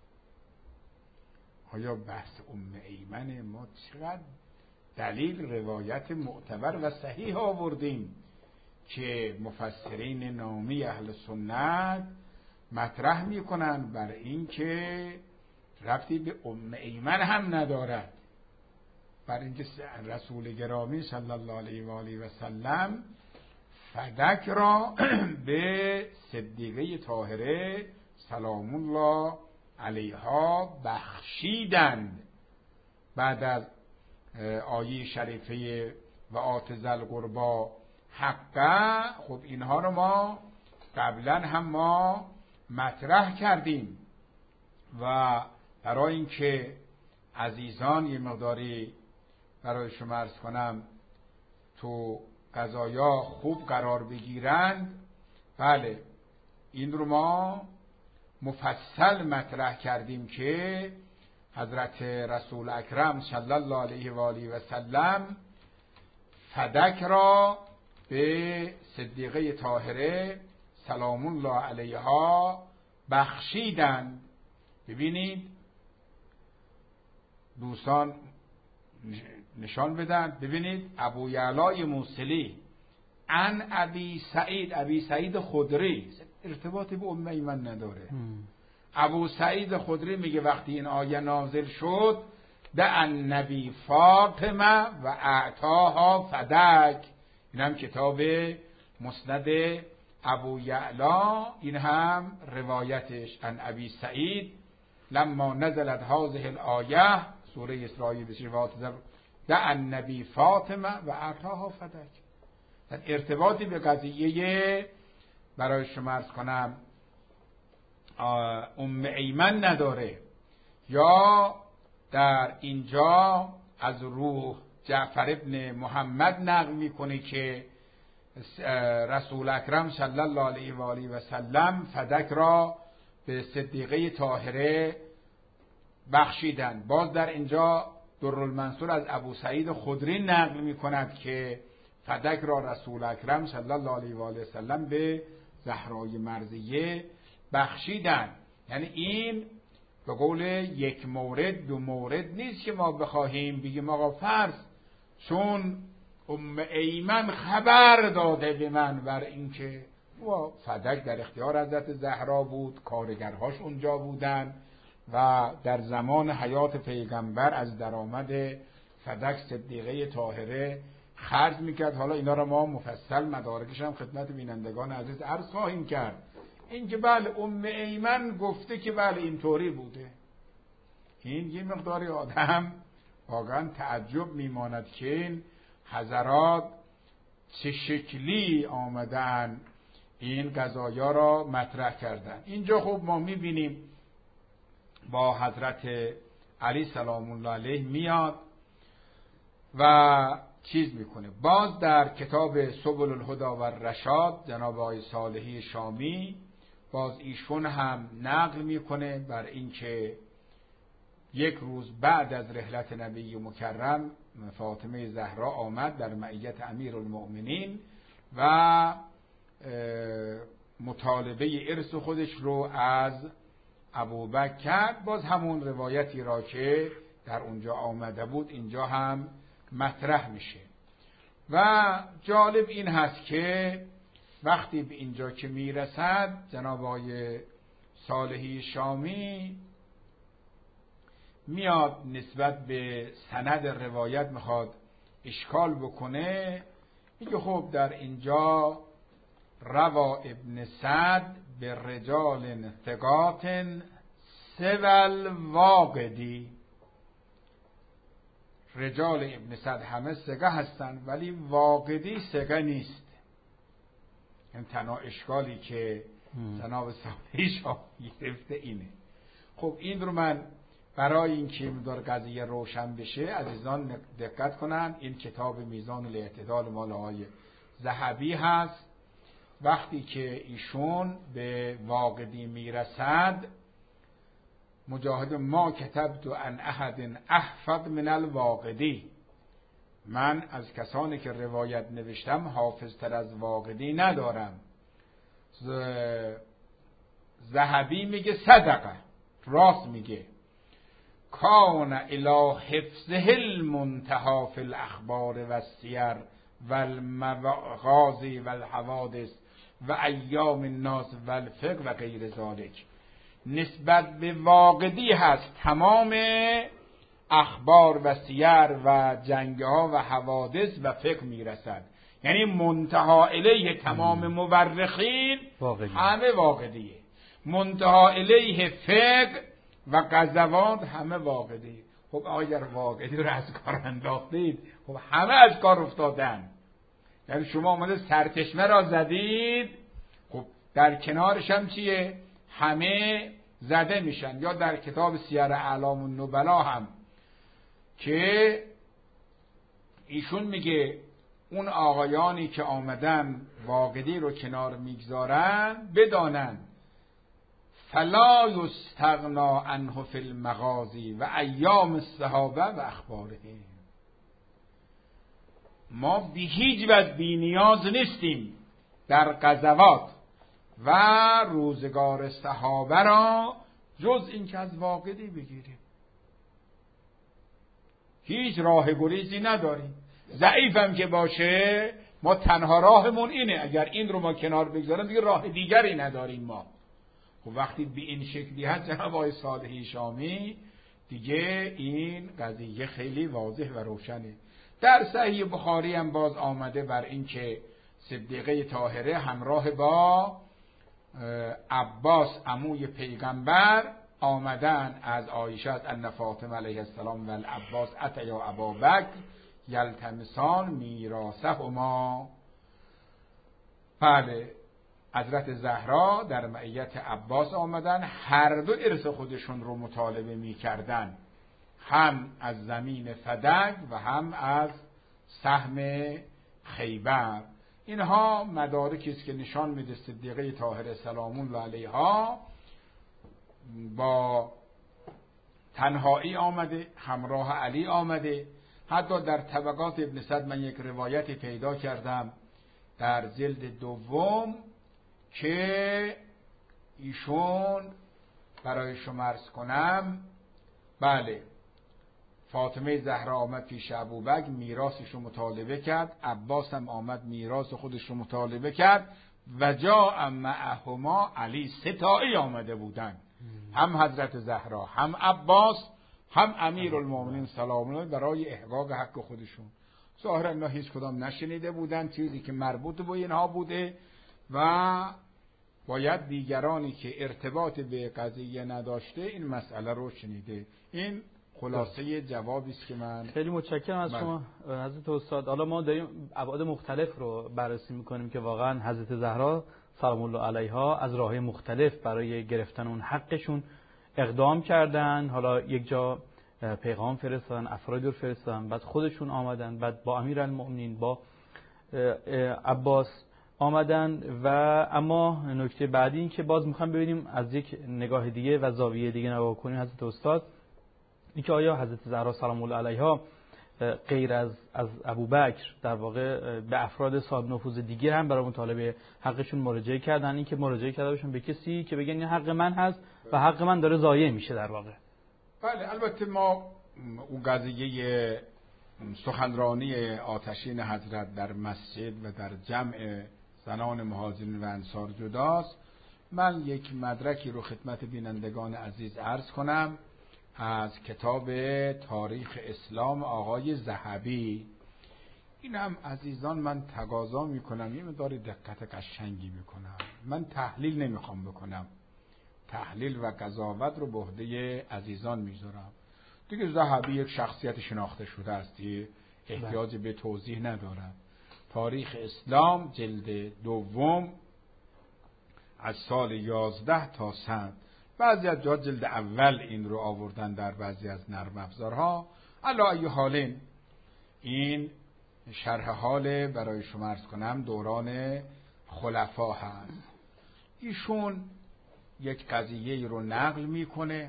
S3: آیا بحث ام ایمن ما چقدر دلیل روایت معتبر و صحیح آوردیم که مفسرین نامی اهل سنت مطرح میکنن بر این که ربطی به ام ایمن هم ندارد، بر اینکه رسول گرامی صلی الله علیه و آله و سلم فدک را به صدیقه طاهره سلام الله علیها بخشیدند. بعد از آیه شریفه و آت ذی القربی حقا، خب اینها رو ما قبلا هم ما مطرح کردیم و برای اینکه عزیزان یه مقداری برای شما عرض کنم تو قضایا خوب قرار بگیرند. بله این رو ما مفصل مطرح کردیم که حضرت رسول اکرم صلی الله علیه و آله و سلم فدک را به صدیقه طاهره سلام الله علیها بخشیدند. ببینید دوستان نشان بدن، ببینید ابو یعلای موصلی ان ابی سعید، ابی سعید خدری ارتباطی به ام ایمن نداره. ابو سعید خدری میگه وقتی این آیه نازل شد ده النبی فاطمه و اعطاها فدک، این هم کتاب مسند ابو یعلا، این هم روایتش ان ابی سعید لما نزلت هذه الآیه سوره اسراء بسیار ده النبی فاطمه و اعطاها فدک. ارتباطی به قضیه برای شما عرض کنم ام ایمن نداره. یا در اینجا از روح جعفر ابن محمد نقل میکنه که رسول اکرم صلی الله علیه و آله و سلم فدک را به صدیقه طاهره بخشیدن. باز در اینجا درالمنصور از ابو سعید خدری نقل میکند که فدک را رسول اکرم صلی الله علیه و آله و سلم به زهرای مرضیه بخشیدن. یعنی این به قول یک مورد دو مورد نیست که ما بخواهیم بگیم آقا فرض چون ام ایمن خبر داده به من بر اینکه فدک در اختیار حضرت زهرا بود، کارگرهاش اونجا بودن و در زمان حیات پیغمبر از درآمد فدک صدیقه طاهره خرج میکرد. حالا اینا را ما مفصل مدارکش هم خدمت بینندگان عزیز عرض خواهیم کرد. این که بله ام ایمن گفته که بله اینطوری بوده، این یه مقداری آدم واقعا تعجب میماند که این حضرات چه شکلی آمدن این قضایا را مطرح کردن. اینجا خب ما میبینیم با حضرت علی سلام الله علیه میاد و چیز میکنه. باز در کتاب سبل الهدی و الرشاد جناب آقای صالحی شامی باز ایشون هم نقل میکنه بر اینکه یک روز بعد از رحلت نبی مکرم فاطمه زهرا آمد در معیت امیرالمؤمنین و مطالبه ارث خودش رو از ابوبکر کرد. باز همون روایتی را که در اونجا آمده بود اینجا هم مطرح میشه. و جالب این هست که وقتی به اینجا که میرسد جناب آقای صالحی شامی میاد نسبت به سند روایت میخواد اشکال بکنه، میگه خب در اینجا روا ابن سعد به رجال ثقات سول واقدی، رجال ابن سعد همه ثقه هستند ولی واقدی ثقه نیست. این تنها اشکالی که جناب صالحی شامی گرفته اینه. خب این رو من برای اینکه مدار قضیه روشن بشه عزیزان دقت کنن، این کتاب میزان الاعتدال مال آقای ذهبی هست. وقتی که ایشون به واقدی میرسد مجاهد ما کتبت عن احد احفظ من الواقدی، من از کسانی که روایت نوشتم حافظتر از واقدی ندارم. ذهبی میگه صدقه، راست میگه. کان الی حفظه المنتهى فی الاخبار و السیر و المغازی و الحوادث و ایام الناس و الفقه و غیر ذالک. نسبت به واقدی هست تمام اخبار و سیر و جنگها و حوادث و فقه میرسد. یعنی منتهی الیه تمام مورخین واقعی. همه واقدیه. منتهی الیه فقه و غزوات همه واقدی. خب اگر واقدی رو از کار انداختید خب همه از کار افتادن. یعنی شما آمده سرچشمه را زدید، خب در کنارش هم چیه؟ همه زده میشن. یا در کتاب سیر اعلام النبلا هم که ایشون میگه اون آقایانی که آمدن واقدی رو کنار میگذارن بدانن فلا یستغنا عنه فی المغازی و ایام الصحابه و اخبارهم. ما به هیچ وجه بی نیاز نیستیم در غزوات و روزگار صحابه را جز این که از واقعی بگیریم. هیچ راه گریزی نداریم. ضعیفم که باشه ما تنها راهمون اینه. اگر این رو ما کنار بگذاریم دیگه راه دیگری نداریم ما. خب وقتی به این شکلی هست جناب آقای صالحی شامی دیگه این قضیه خیلی واضح و روشنه. در صحیح بخاری هم باز آمده بر این که صدیقه طاهره همراه با عباس عموی پیغمبر آمدن از عایشه از ان فاطمه علیه السلام و العباس اتیا ابابکر یلتمسان میراثهما. بله، حضرت زهرا در معیت عباس آمدن، هر دو ارث خودشون رو مطالبه میکردن، هم از زمین فدک و هم از سهم خیبر. اینها مدارکی است که نشان میده صدیقه طاهره سلام الله علیها با تنهایی آمده، همراه علی آمده. حتی در طبقات ابن سعد من یک روایتی پیدا کردم در جلد دوم که ایشون برای شما عرض کنم، بله، فاطمه زهرا آمد پیش ابوبکر میراثش رو مطالبه کرد، عباس هم آمد میراث خودش رو مطالبه کرد و جاء معهما علی. ستایی آمده بودن، هم حضرت زهرا، هم عباس، هم امیرالمومنین سلام الله برای احقاق حق خودشون. ظاهرا اینا هیچ کدام نشنیده بودن چیزی که مربوط به اینها بوده و باید دیگرانی که ارتباط به قضیه نداشته این مسئله رو شنیده. این خلاصه جوابی است که من
S2: خیلی متشکرم از شما حضرت استاد. حالا ما داریم ابعاد مختلف رو بررسی میکنیم که واقعا حضرت زهرا سلام الله علیها از راه‌های مختلف برای گرفتن اون حقشون اقدام کردن. حالا یک جا پیغام فرستادن، افرادی رو فرستادن، بعد خودشون آمدن، بعد با امیرالمومنین با عباس آمدن. و اما نکته بعدی این که باز میخوام ببینیم از یک نگاه دیگه و زاویه دیگه نگاه کنیم حضرت استاد، این که آیا حضرت زهرا سلام الله علیها غیر از از ابوبکر در واقع به افراد صاحب نفوذ دیگه هم برای مطالبه حقشون مراجعه کردن؟ این که مراجعه کردنشون به کسی که بگن این حق من هست و حق من داره ضایع میشه در واقع.
S3: بله، البته ما اون قضیه سخنرانی آتشین حضرت در مسجد و در جمع زنان مهاجرین و انصار جداست. من یک مدرکی رو خدمت بینندگان عزیز عرض کنم از کتاب تاریخ اسلام آقای ذهبی. این هم عزیزان من تقاضا میکنم یه مقدار دقت قشنگی میکنم. من تحلیل نمیخوام بکنم، تحلیل و قضاوت رو به عهده عزیزان میذارم. دیگه ذهبی یک شخصیت شناخته شده است، احتیاج به توضیح ندارد. تاریخ اسلام جلد دوم از سال یازده تا صد، بعضی از جا جلد اول این رو آوردن در بعضی از نرم افزارها. علی ای حالین این شرح حال برای شما عرض کنم دوران خلفا هست. ایشون یک قضیه رو نقل میکنه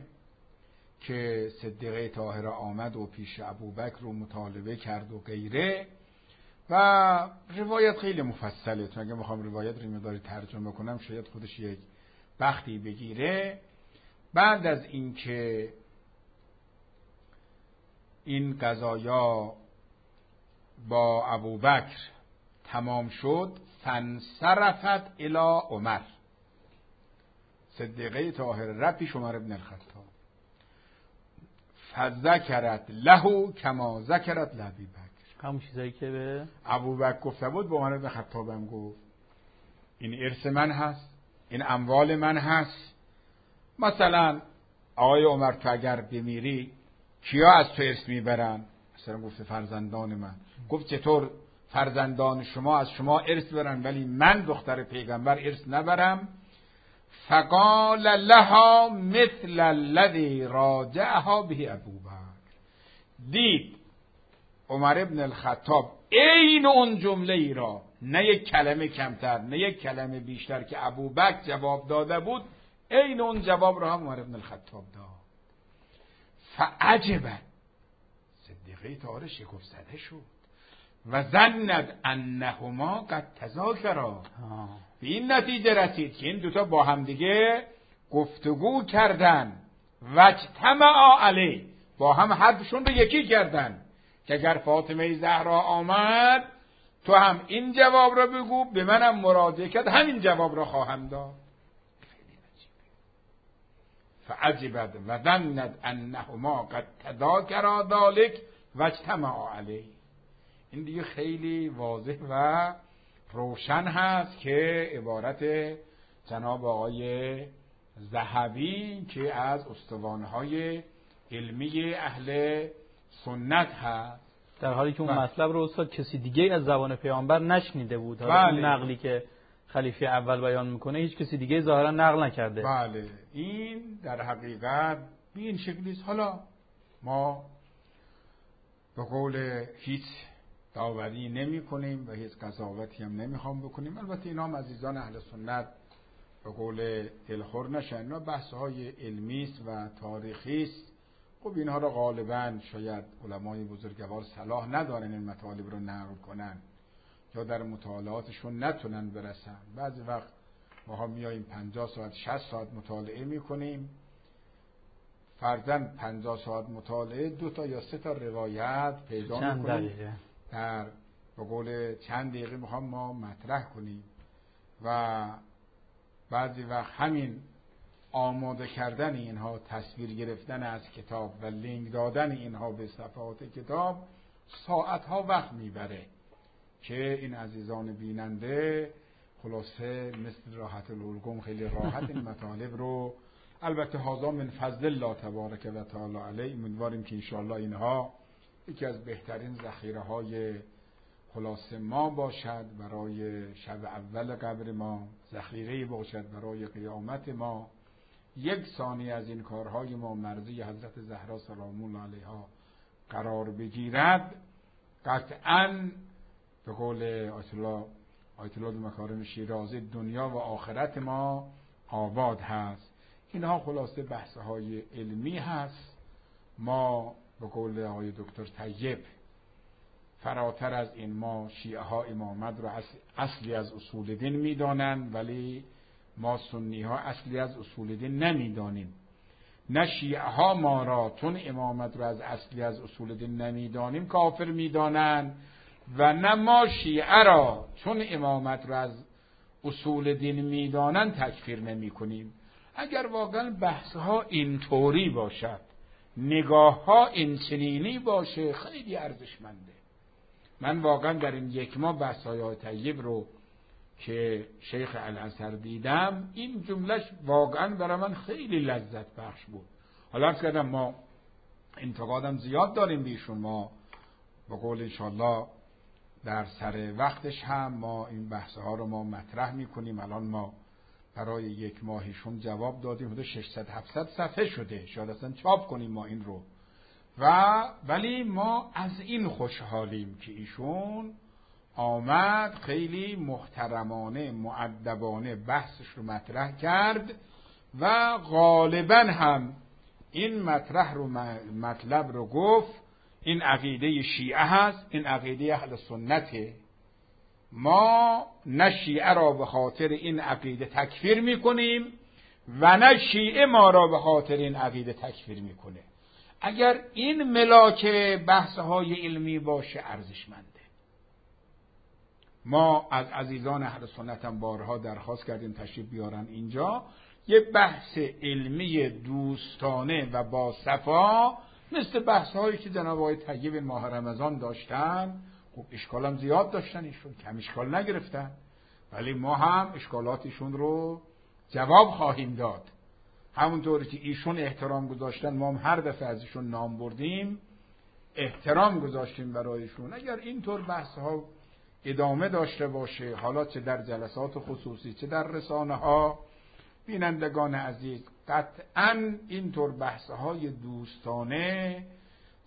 S3: که صدیقه طاهره آمد و پیش ابوبکر رو مطالبه کرد و غیره و روایت خیلی مفصله. تو اگه میخوام روایت رو مقداری ترجمه کنم شاید خودش یک وقتی بگیره. بعد از اینکه این قضایا با ابوبکر تمام شد فانصرفت الی عمر، صدیقه طاهره رفت پیش عمر بن الخطاب فذکرت له کما ذکرت لابی بکر،
S2: همون چیزایی که به
S3: ابوبکر گفته بود به عمر بن الخطاب هم گفت. این ارث من هست، این اموال من هست. مثلا آقای عمر تو اگر بمیری کیا از تو ارث میبرن؟ مثلا گفته فرزندان من. گفت چطور فرزندان شما از شما ارث برن ولی من دختر پیغمبر ارث نبرم؟ فقال لها مثل الذي راجعها به ابوبکر. دید عمر ابن الخطاب عین اون جمله ای را نه یک کلمه کمتر نه یک کلمه بیشتر که ابوبکر جواب داده بود، عین اون جواب را هم عمر ابن الخطاب داد. فعجبا، صدیقه طاهره شگفت زده شد و ظنت انهما قد تذاکرا، به این نتیجه رسید که این دوتا با هم دیگه گفتگو کردن و اجتمعا علیه، با هم حرفشون رو یکی کردن که اگر فاطمه زهرا آمد تو هم این جواب را بگو، به منم مراجعه کرد همین جواب را خواهم داد. فعجبت و ظنت انهما قد تذاکرا ذلک و اجتمعا علیه. این دیگه خیلی واضح و روشن هست که عبارت جناب آقای ذهبی که از استوانهای علمی اهل سنت هست،
S2: در حالی که اون بله. مطلب رو استاد کسی دیگه از زبان پیامبر نشنیده بود.
S3: بله.
S2: اون نقلی که خلیفه اول بیان میکنه هیچ کسی دیگه ظاهرا نقل نکرده.
S3: بله، این در حقیقت به این شکلیست. حالا ما به قول هیچ داوری نمی کنیم و هیچ قضاوتی هم نمیخوام بکنیم. البته اینا هم عزیزان اهل سنت به قول دلخور نشن، اینا بحث های علمی است و تاریخی است. خب اینها رو غالبا شاید علمای بزرگوار صلاح ندارن این مطالب رو نقل کنن یا در مطالعاتشون نتونن برسن. بعضی وقت ما ها میاییم پنجاه ساعت شصت ساعت مطالعه میکنیم، فرضاً پنجاه ساعت مطالعه دو تا یا سه تا روایت پیدا میکنیم در به قول چند دقیقه میخوام ما مطرح کنیم و بعضی وقت همین آماده کردن اینها، تصویر گرفتن از کتاب و لینک دادن اینها به صفحات کتاب ساعتها وقت میبره که این عزیزان بیننده خلاصه مثل راحت الالگم خیلی راحت این مطالب رو، البته هذا من فضل الله تبارک و تعالی علیه، امیدواریم که انشاءالله اینها یکی از بهترین ذخیره های خلاصه ما باشد برای شب اول قبر ما، ذخیره باشد برای قیامت ما. یک ثانیه از این کارهای ما مرضی حضرت زهرا سلام الله علیها قرار بگیرد، قطعاً به قول آیت الله آیت الله مکارم شیرازی دنیا و آخرت ما آباد هست. اینها خلاصه بحث‌های علمی هست. ما به قول آقای دکتر طیب فراتر از این، ما شیعه ها امامت رو اصلی از اصول دین میدانند ولی ما سنی ها اصلی از اصول دین نمیدانیم. نه شیعه ها ما را چون امامت رو از اصلی از اصول دین نمیدانیم کافر میدانند و نه ما شیعه را چون امامت رو از اصول دین میدانند تکفیر نمی کنیم. اگر واقعا بحث ها اینطوری باشد، نگاه ها اینچنینی باشه، خیلی ارزشمنده. من واقعا در این یک ماه بحث های طیب رو که شیخ الازهر دیدم، این جملهش واقعا برای من خیلی لذت بخش بود. حالا عرض کردم ما انتقادم زیاد داریم بیشون، ما به قول انشالله در سر وقتش هم ما این بحث ها رو ما مطرح میکنیم. الان ما برای یک ماهیشون جواب دادیم، حدود ششصد هفتصد صفحه شده، شاید اصلا چاپ کنیم ما این رو. و ولی ما از این خوشحالیم که ایشون آمد خیلی محترمانه مؤدبانه بحثش رو مطرح کرد و غالبا هم این مطرح رو مطلب رو گفت این عقیده شیعه هست، این عقیده اهل سنته. ما نه شیعه را به خاطر این عقیده تکفیر میکنیم و نه شیعه ما را به خاطر این عقیده تکفیر میکنه. اگر این ملاک بحث‌های علمی باشه ارزشمنده. ما از عزیزان اهل سنت هم بارها درخواست کردیم تشریف بیارن اینجا، یه بحث علمی دوستانه و با صفا مثل بحث‌هایی که جناب آقای طیب ماه رمضان داشتن. خب اشکال هم زیاد داشتن، ایشون کم اشکال نگرفتن، ولی ما هم اشکالاتشون رو جواب خواهیم داد. همونطوری که ایشون احترام گذاشتن ما هم هر دفعه از ایشون نام بردیم احترام گذاشتیم برایشون. اگر اینطور بحث ها ادامه داشته باشه، حالا چه در جلسات خصوصی چه در رسانه ها، بینندگان عزیز قطعاً اینطور بحث های دوستانه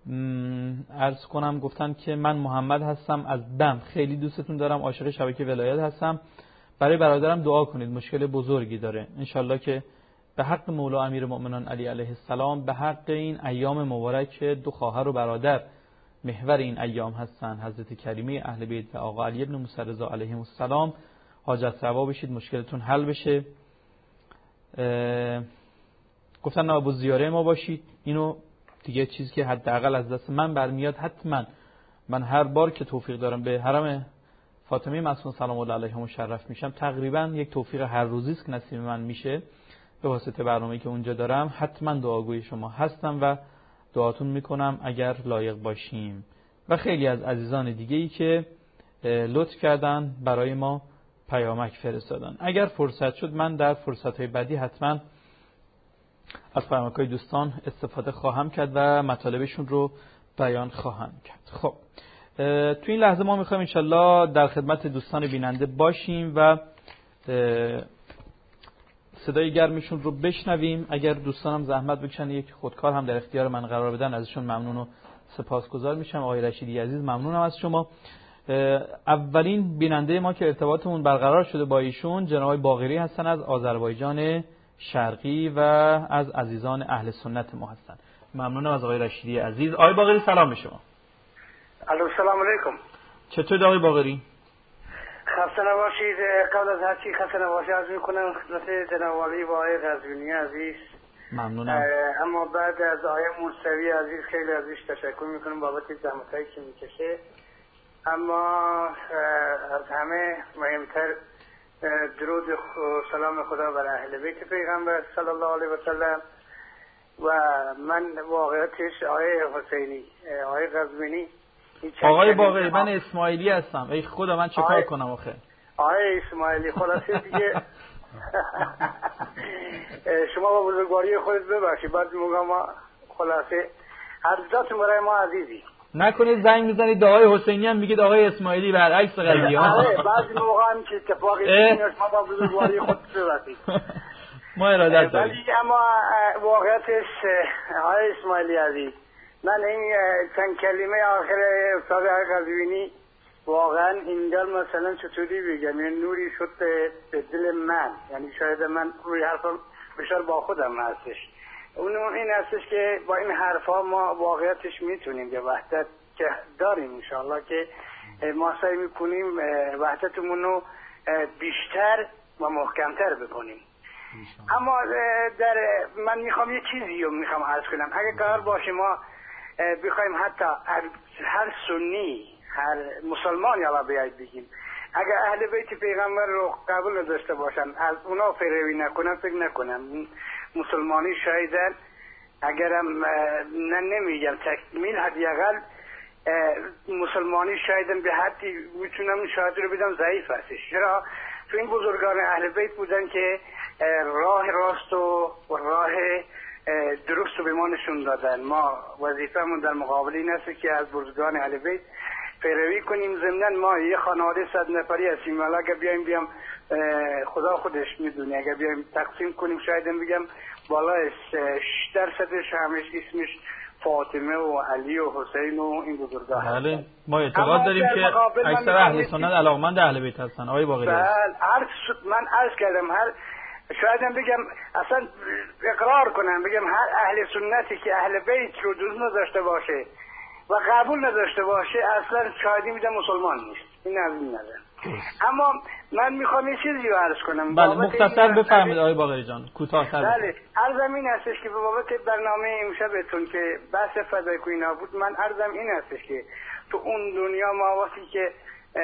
S2: عرض کنم گفتن که من محمد هستم از دم، خیلی دوستتون دارم، عاشق شبکه ولایت هستم، برای برادرم دعا کنید، مشکل بزرگی داره. انشالله که به حق مولا امیرالمؤمنین علی علیه السلام، به حق این ایام مبارک دو خواهر و برادر محور این ایام هستن، حضرت کریمه اهل بیت و آقا علی ابن موسی رضا علیهم السلام، حاجت روا بشید، مشکلتون حل بشه. گفتن نواب زیاره ما باشید. اینو دیگه چیزی که حداقل از دست من برمیاد، حتما من هر بار که توفیق دارم به حرم فاطمه معصومه سلام الله علیها مشرف میشم، تقریبا یک توفیق هر روزی است که نصیب من میشه به واسطه برنامه‌ای که اونجا دارم. حتما دعاگوی شما هستم و دعاتون میکنم اگر لایق باشیم، و خیلی از عزیزان دیگه‌ای که لطف کردن برای ما پیامک فرستادن. اگر فرصت شد من در فرصت‌های بعدی حتما از پیامک‌های دوستان استفاده خواهم کرد و مطالبشون رو بیان خواهم کرد. خب تو این لحظه ما می‌خوایم انشالله در خدمت دوستان بیننده باشیم و صدای گرمشون رو بشنویم. اگر دوستانم زحمت بکشن یک خودکار هم در اختیار من قرار بدن، ازشون ممنون و سپاسگزار میشم. آقای رشیدی عزیز ممنونم از شما. اولین بیننده ما که ارتباطمون برقرار شده با ایشون جناب باقری هستن از آذربایجان شرقی و از عزیزان اهل سنت ما هستن. ممنونم از آقای رشیدی عزیز. آقای باقری سلام به شما.
S4: الو سلام علیکم.
S2: چطور آقای باقری؟
S4: خسته نباشید. قبل از هر چی خسته نباشید عرض میکنم خدمت جناب والی و آقای قزوینی عزیز.
S2: ممنونم.
S4: اما بعد از آقای موسوی عزیز خیلی ازش تشکر میکنم بابت زحمتایی که میکشه. اما از همه مهمتر درود و سلام خدا بر اهل بیت پیغمبر صلی الله علیه و سلم. و من واقعیتش آقای حسینی، آقای قزوینی،
S2: آقای باقری من اسماعیلی هستم. ای خدا من چه کار کنم آخه؟
S4: آقای اسماعیلی خلاصه دیگه شما با بزرگواری خودت ببخشید، بعد موقع ما خلاصه هر ذات برای ما عزیزی.
S2: نکنید زنگ میزنید آقای حسینی هم میگید آقای اسماعیلی، برعکس قضیه ها.
S4: آره بعضی موقع هم که اتفاقی میاد ما با بزرگواری خودت ببخشید.
S2: ما ارادت داریم.
S4: ولی اما واقعیتش آقای اسماعیلی عزیز، من این چند کلمه آخر استاد قزوینی واقعا اینجا مثلا چطوری بگم، یعنی نوری شد به دل من، یعنی شاید من روی حرفم بسیار با خودم هستش. اون این هستش که با این حرفا ما واقعیتش میتونیم به وحدت که داریم انشاءالله که ما سعی میکنیم وحدتمون رو بیشتر و محکمتر بکنیم. اما در من میخوام یه چیزی رو میخوام عرض کنم. اگه قرار باشه ما بخوایم حتی هر, هر سنی هر مسلمان یا بیاید بگیم اگر اهل بیت پیغمبر رو قبول نداشته باشن، از اونا پیروی نکنن، فکر نکنم مسلمانی شایدن، اگرم نه نمیگم تکمیل حداقل مسلمانی شایدن به حدی میتونم شاید رو بدم ضعیف هستش. چرا؟ تو این بزرگان اهل بیت بودن که راه راست و راه درست رو به ما نشون دادن. ما وظیفه‌مون در مقابل این است که از بزرگان اهل بیت پیروی کنیم. ضمناً ما یه خانواده صد نفری هستیم، ولی اگه بیایم بیام خدا خودش میدونه، اگه بیایم تقسیم کنیم شاید بگم بالای شش درصدش همش اسمش فاطمه و علی و حسین و این بزرگان.
S2: بله ما اعتقاد داریم که اکثر اهل سنت علاقمند اهل بیت هستن. آقای باقری
S4: بله من عرض کردم هر شاید بگم اصلا اقرار کنم بگم هر اهل سنتی که اهل بیت رو دوست نداشته باشه و قبول نداشته باشه اصلا شاهدی میدم مسلمان نیست. این از این نظر. اما من میخوام یه چیزی رو عرض کنم.
S2: بله مختصر بفرمایید آقای باقری جان، کوتاه‌تر.
S4: بله عرضم این هستش که به بابت برنامه امشبتون که بحث فضای کوینا بود، من عرضم این هستش که تو اون دنیا ما وقتی که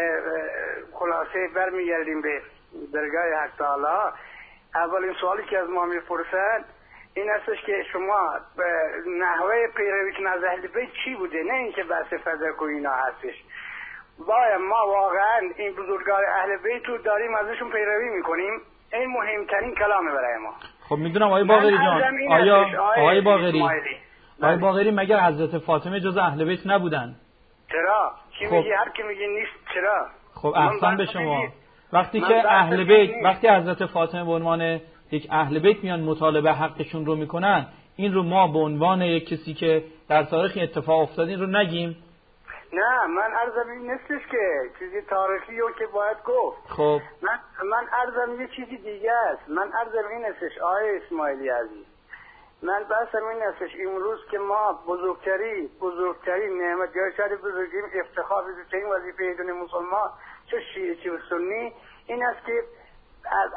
S4: خلاصه برمیگردیم به درگاه حق تعالی، اولین سوالی که از ما میپرسن این هستش که شما نحوه پیرویتون از اهل بیت چی بوده، نه اینکه بحث فضا کوینا هستش. باید ما واقعا این بزرگان اهل بیت رو داریم ازشون پیروی میکنیم، این مهمترین کلامه برای ما.
S2: خب میدونم آقای باقری جان، آیا آقای باقری آقای باقری مگر حضرت فاطمه جز اهل بیت نبودن؟
S4: چرا؟ کی
S2: خب.
S4: میگه هر کی میگه نیست چرا؟
S2: خب احسان به شما. وقتی که اهل بیت وقتی حضرت فاطمه به عنوان یک اهل بیت میان مطالبه حقشون رو میکنن، این رو ما به عنوان یک کسی که در تاریخ اتفاق افتاد این رو نگیم؟
S4: نه، من عرضم این نیستش که چیزی تاریخی رو که باید گفت.
S2: خب
S4: من من عرضم یه چیزی دیگه است. من عرضم این استش آقای اسماعیلی عزیز، من بحثم این استش امروز که ما بزرگترین بزرگترین نعمت یا شاید بزرگترین افتخار بزرگترین وظیفه ایدون مسلمان چه شیعه چه سنی این است که از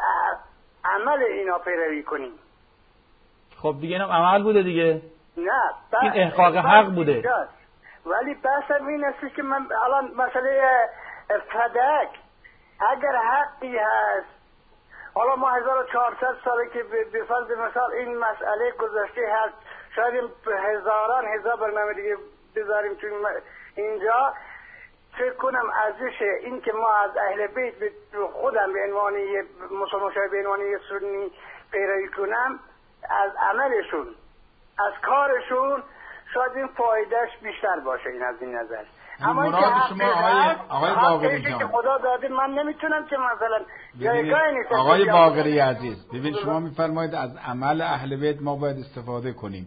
S4: عمل اینا پیروی کنیم.
S2: خب دیگه اینم عمل بوده دیگه،
S4: نه
S2: این احقاق حق بوده.
S4: ولی بحثم این است که من الان مسئله فدک اگر حقی هست، حالا ما هزار و چهارصد ساله که به فرض مثال این مسئله گذشته هست، شاید هزاران هزار برنامه دیگه بذاریم تو اینجا، فکر کنم ارزش این که ما از اهل بیت خودم به عنوان مسلمان شاید به عنوان سنی پیروی کنم از عملشون از کارشون، شاید این فایدهش بیشتر باشه این از این نظر.
S3: اما این مراد شما آقای آقای باقری جان،
S4: که خدا داده من نمیتونم که مثلا جایگاهی نیست.
S3: آقای باقری عزیز ببین شما میفرمایید از عمل اهل بیت ما باید استفاده کنیم،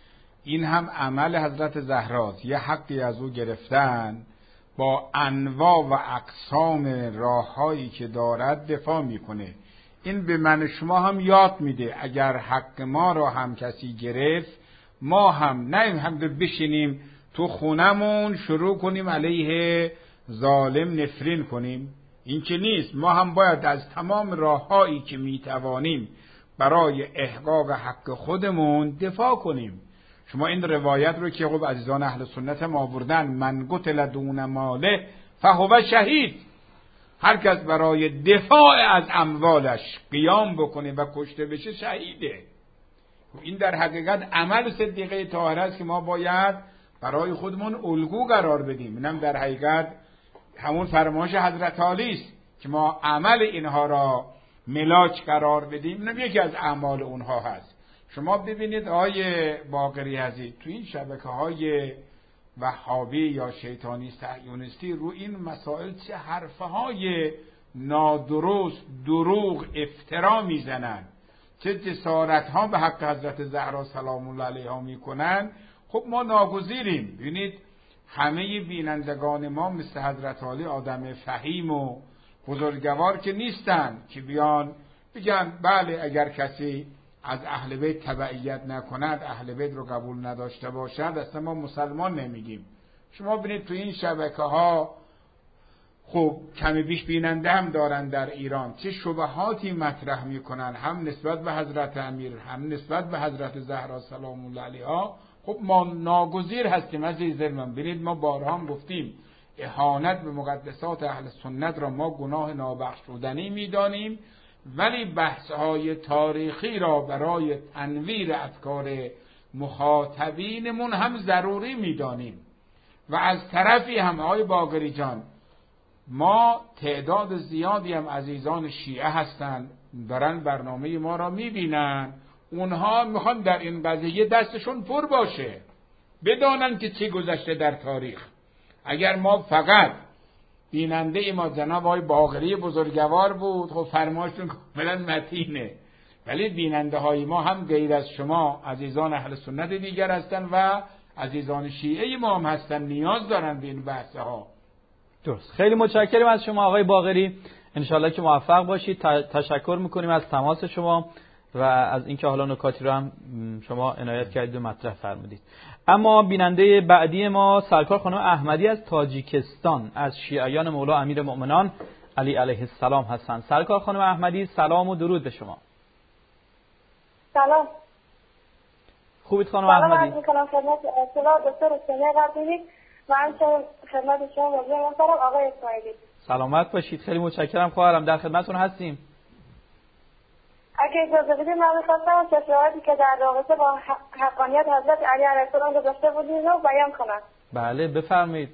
S3: این هم عمل حضرت زهراست، یه حقی از او گرفتن، با انواع و اقسام راههایی که دارد دفاع میکنه. این به من شما هم یاد میده اگر حق ما را هم کسی گرفت، ما هم نه هم بشینیم تو خونمون شروع کنیم علیه ظالم نفرین کنیم، این که نیست. ما هم باید از تمام راههایی که میتوانیم برای احقاق حق خودمون دفاع کنیم. شما این روایت رو که خب عزیزان اهل سنت ما آوردن، من قتل دون ماله فهو شهید، هر کس برای دفاع از اموالش قیام بکنه و کشته بشه شهیده. این در حقیقت عمل صدیقه طاهره است که ما باید برای خودمون الگو قرار بدیم. اینم در حقیقت همون فرمایش حضرت علی است که ما عمل اینها را ملاک قرار بدیم، اینم یکی از اعمال اونها هست. شما ببینید آقای باقری عزیز، تو این شبکه‌های وهابی یا شیطانی صهیونیستی رو این مسائل چه حرفهای نادرست، دروغ، افترا میزنن، چه جسارت‌ها به حق حضرت زهرا سلام الله علیها میکنن. خب ما ناگزیریم. ببینید همه بینندگان ما مثل حضرت علی آدم فهیم و بزرگوار که نیستن که بیان بگن بله اگر کسی از اهل بیت تبعیت نکند، اهل بیت رو قبول نداشته باشد، اصلا ما مسلمان نمیگیم. شما ببینید تو این شبکه ها خب کمی بیش بیننده هم دارن در ایران، چه شبهاتی مطرح میکنن، هم نسبت به حضرت امیر هم نسبت به حضرت زهرا سلام الله علیها. خب ما ناگزیر هستیم عزیز من. ببینید ما بارها هم گفتیم اهانت به مقدسات اهل سنت را ما گناه نابخشودنی میدانیم، ولی بحث‌های تاریخی را برای تنویر افکار مخاطبینمون هم ضروری میدانیم. و از طرفی هم آقای باقری جان، ما تعداد زیادی هم عزیزان شیعه هستند دارن برنامه ما را میبینن، اونها میخوان در این قضیه دستشون پر باشه، بدانن که چی گذشته در تاریخ. اگر ما فقط بیننده ما جناب آقای باقری بزرگوار بود، خب فرمایشون کاملا متینه، ولی بیننده های ما هم غیر از شما عزیزان اهل سنت دیگر هستن و عزیزان شیعه ما هم هستن، نیاز دارن به این بحث ها.
S2: درست. خیلی متشکرم از شما آقای باقری، انشالله که موفق باشید. تشکر میکنیم از تماس شما و از اینکه حالا نکاتی رو هم شما عنایت کردید و مطرح فرمودید. اما بیننده بعدی ما سرکار خانم احمدی از تاجیکستان از شیعیان مولا امیرالمؤمنان علی علیه السلام هستند. سرکار خانم احمدی سلام و درود به شما.
S5: سلام.
S2: خوبید خانم احمدی؟
S5: سلام عرض می‌کنم خدمت اطلاع دکتر سمیه قدیمی و همچنین خدمت شما موضوع محترم آقای اسماعیلی.
S2: سلامت باشید. خیلی متشکرم خواهرم، در خدمتتون هستیم.
S5: اگه اجازه بدید من می‌خواستم شواهدی که در رابطه با حقانیت حضرت علی علیه السلام گذاشته بودید رو بیان کنم.
S2: بله بفرمایید.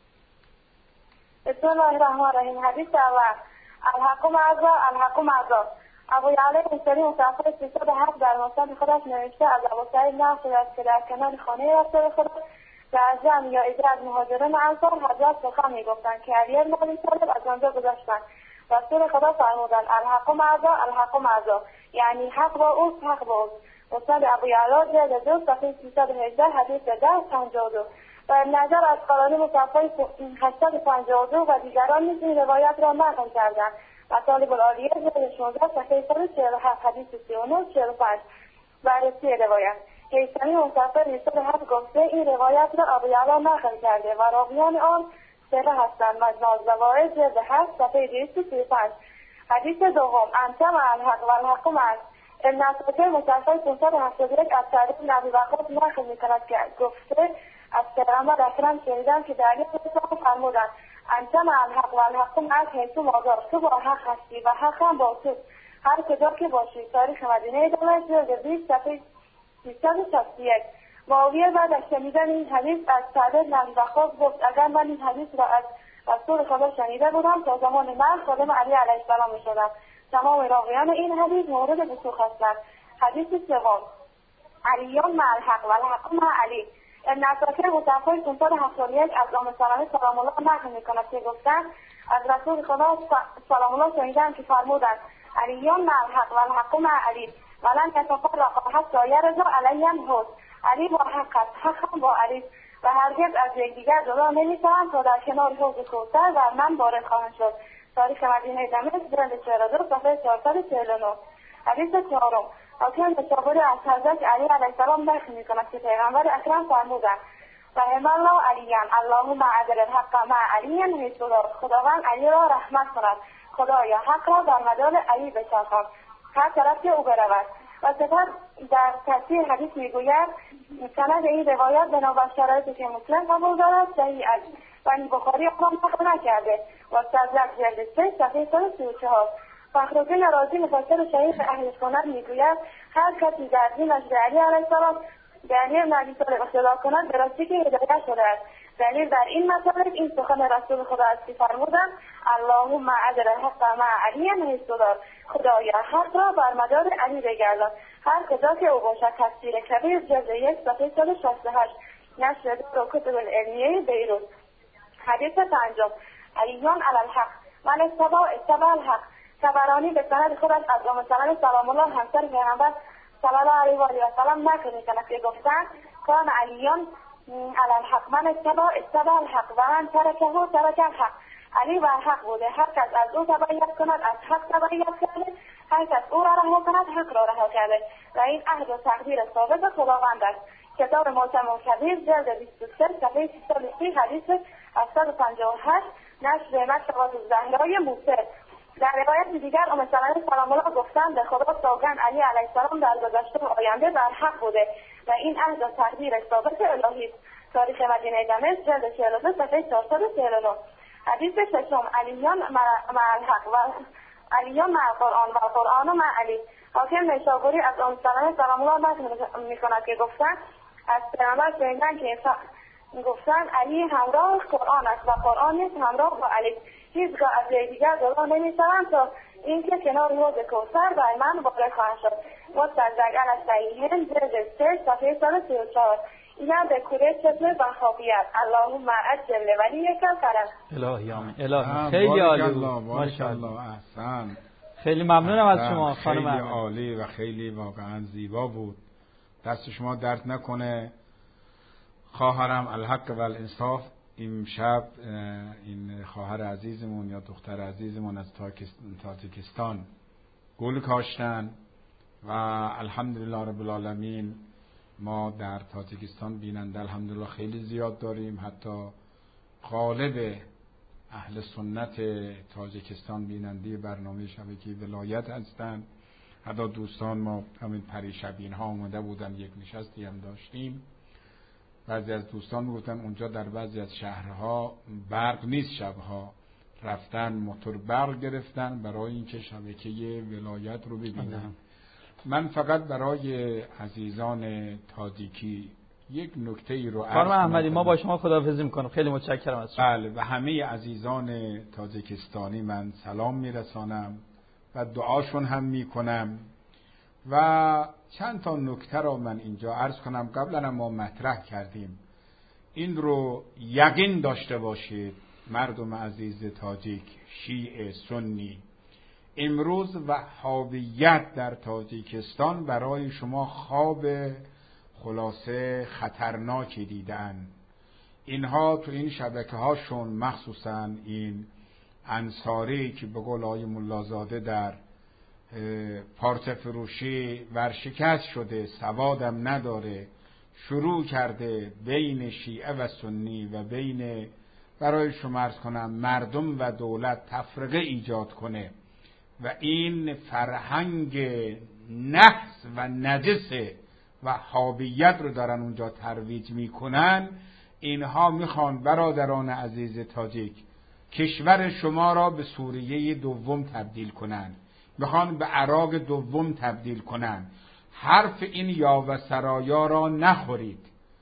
S5: بسم الله الرحمن الرحیم. حدیث اول: الحق معذا الحق معذا. ابو یعلا الانصاری صفحه سیصد و هفت در مسند خودش نوشته از ابو سعید نقل شده است که در کنار خانه رسول خدا در جمع یا ایده از مهاجران انصار حضرت سخن میگفتند که علی بن ابی طالب از آنجا گذشتند. رسول خدا فرمودند الحق معذا الحق معذا، یعنی حق با اوست حق با اوست. مسند ابو یعلا جلد دو صفحه سیصد و هجده حدیث ده پنجاه و دو. و نظر از قرآنی مصفحه هشتصد و پنجاه و دو و دیگران نیز این روایت را نقل کردند. مطالب العالیه جلد شانزده صفحه صد و چهل و هفت حدیث سی و نه چهل و پنج. بررسی روایت هیثمی مصفحه بیست و هفت گفته این روایت را ابو یعلا نقل کرده و راویان آن ثقه هستند. مجموع الزوائد جلد هشت صفحه دویست و سی و پنج. حدیث دوم انت مع الحق و الحق معك. ابن عساکر مصفحه پانصد و هفتاد و یک از سعید بن ابی وقاص نقل می‌کند که گفته از پیغمبر اکرم شنیدم که در علی السلام فرمودند انت مع الحق و الحق معك حیث ما داشت، تو با حق هستی و حق هم با تو هر کجا که باشی. تاریخ مدینه دمشق جلد بیست صفحه سیصد و شصت و یک. معاویه بعد از شنیدن این حدیث از سعید بن ابی وقاص گفت اگر من این حدیث را از رسول خدا شنیده بودم تا زمان من خادم علی علیه السلام می‌شدم. تمام راویان این حدیث مورد وثوق هستند. حدیث سوم علیون مع الحق و الحق مع علی. ابن عساکر مصفحه پانصد و هفتاد و یک از ام سلمه سلام الله نقل می‌کند که گفتند از رسول خدا سلام الله شنیدم که فرمودند علیون مع الحق و الحق مع علی ولن یتفرقا حتی یرضا علیهم الحوض. علی با حق است، حق هم با علی و هرگز از یکدیگر جدا نمی‌شوند تا در کنار حوض کوثر در من وارد خواهند شد. تاریخ مدینه دمشق جلد چهل و دو صفحه چهارصد و چهل و نه. حدیث چهارم حاکم نشابوری از حضرت علی علیه السلام نقل می‌کند که پیغمبر اکرم فرمودند رحم الله علیًا اللهم عدل الحق مع علی حیث دار. خداوند علی را رحمت کند، خدایا حق را در مدار علی بچرخان هر طرف که او برود. و سپس در تفسیر حدیث میگوید سند این روایت بنابر شرایطی که مسلم قبول دارد صحیح است ولی بخاری آن نقل نکرده. و صدر جلد سه صفحه صد و سی و چهار. فخرالدین رازی مفسر شهیر اهل سنت میگوید هر کسی در دینش به علی علیه السلام به علی بن ابی طالب اقتدا کند به راستی که هدایت شده است. دلیل در این مطالب این سخن رسول خدا است که فرمودند اللهم عدل الحق مع علی حیث دار. خدایا حق را بر مدار علی بگردان هر کجا که او باشد. تفسیر کبیر جلد یک صفحه صد و شصت و هشت. نشر دار کتب العلمیه بیروت. حدیث پنجم علیون علی الحق من اتباع اتباع الحق. طبرانی به سند خودش از ام سلمه سلام الله همسر پیغمبر صلی الله علیه و آله و سلم نقل می‌کند که گفتند کان علیون علی الحق من اتباع اتباع الحق و من ترکه ترک الحق. علی و حق بوده، هر کس از او تبعیت کند از حق تبعیت کرده، هر کس او را رها کند حق را رها کرده و این عهد و تقدیر ثابت خداوند است. کتاب معجم الکبیر جلد بیست و سه صفحه سیصد و سی حدیث هفتصد و پنجاه و هشت. نشر مشکوات الزهرای موسی. در روایت دیگر ام سلمه سلام الله گفتند به خدا سوگند علی علیه السلام در گذشته و آینده بر حق بوده و این عهد و تقدیر ثابت الهی است. تاریخ مدینه دمشق جلد چهل و دو صفحه چهارصد و چهل و نه. حدیث ششم علیون مع الحق و علیون مع القرآن و القرآن مع علی. حاکم نیشابوری از ام سلمه سلام الله نقل می‌کند که گفتند از پیغمبر شنیدم که گفتند علی همراه قرآن است و قرآن نیز همراه با علی. هیچگاه از یکدیگر جدا نمی‌شوند تا اینکه کنار حوض کوثر بر من وارد خواهند شد. مستدرک علی الصحیحین جلد سه صفحه صد و سی و چهار. اینا به کوره چطور و خابیت اللهم عجل ولیک الکرم.
S2: الهی آمین. الهی خیلی عالی بود.
S3: ماشاءالله احسن.
S2: خیلی ممنونم از شما خانم.
S3: خیلی عالی و خیلی واقعا زیبا بود. دست شما درد نکنه. خواهرم الحق و الانصاف امشب این خواهر عزیزمون یا دختر عزیزمون از تاجیکستان گل کاشتن و الحمدلله رب العالمین ما در تاجیکستان بیننده الحمدلله خیلی زیاد داریم. حتی غالب اهل سنت تاجیکستان بیننده برنامه شبکه ولایت هستند. حتی دوستان ما همین پریشبین ها اومده بودن، یک نشستی هم داشتیم. بعضی از دوستان گفتن اونجا در بعضی از شهرها برق نیست، شبها رفتن موتور برق گرفتن برای اینکه شبکه ولایت رو ببینن. من فقط برای عزیزان تاجیکی یک نکته ای رو عرض
S2: خانم احمدی ما با شما خداحافظی میکنم. خیلی متشکرم از شما.
S3: بله، و همه عزیزان تاجیکستانی من سلام میرسانم و دعاشون هم میکنم و چند تا نکته رو من اینجا عرض کنم. قبلا ما مطرح کردیم، این رو یقین داشته باشید مردم عزیز تاجیک، شیعه، سنی، امروز وهابیت در تاجیکستان برای شما خواب خلاصه خطرناکی دیدن. اینها تو این شبکه هاشون، مخصوصا این انصاری که به قول آقای ملازاده در پارت فروشی ورشکست شده، سوادم نداره، شروع کرده بین شیعه و سنی و بین برای شما عرض کنم مردم و دولت تفرقه ایجاد کنه و این فرهنگ نحس و نجس وهابیت رو دارن اونجا ترویج میکنن. اینها میخوان برادران عزیز تاجیک کشور شما را به سوریه دوم تبدیل کنن، میخوان به عراق دوم تبدیل کنن. حرف این یا و سرایا را نخورید.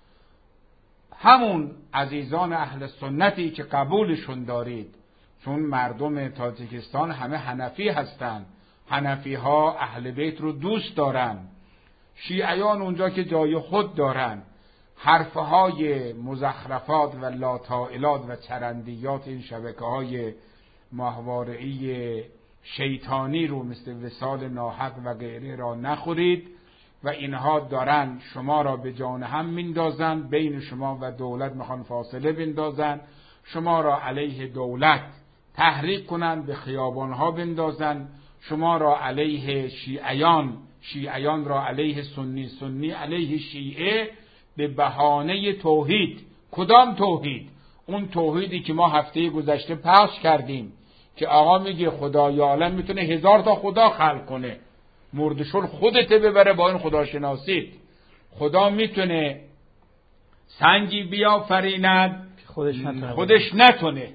S3: همون عزیزان اهل سنتی که قبولشون دارید، چون مردم تاجیکستان همه حنفی هستند، حنفی ها اهل بیت رو دوست دارن، شیعیان اونجا که جای خود دارن، حرفهای مزخرفات و لاتائلات و چرندیات این شبکه های ماهواره‌ای شیطانی رو مثل وصال ناحق و غیره را نخورید و اینها دارن شما را به جان هم میندازن، بین شما و دولت میخوان فاصله بندازن، شما را علیه دولت تحریک کنن، به خیابانها بندازن، شما را علیه شیعیان، شیعیان را علیه سنی، سنی علیه شیعه، به بهانه توحید. کدام توحید؟ اون توحیدی که ما هفته گذشته پخش کردیم که آقا میگه خدای عالم میتونه هزار تا خدا خلق کنه، مردشون خودت ببره با این خداشناسید. خدا میتونه سنگی بیافریند خودش نتونه, خودش نتونه.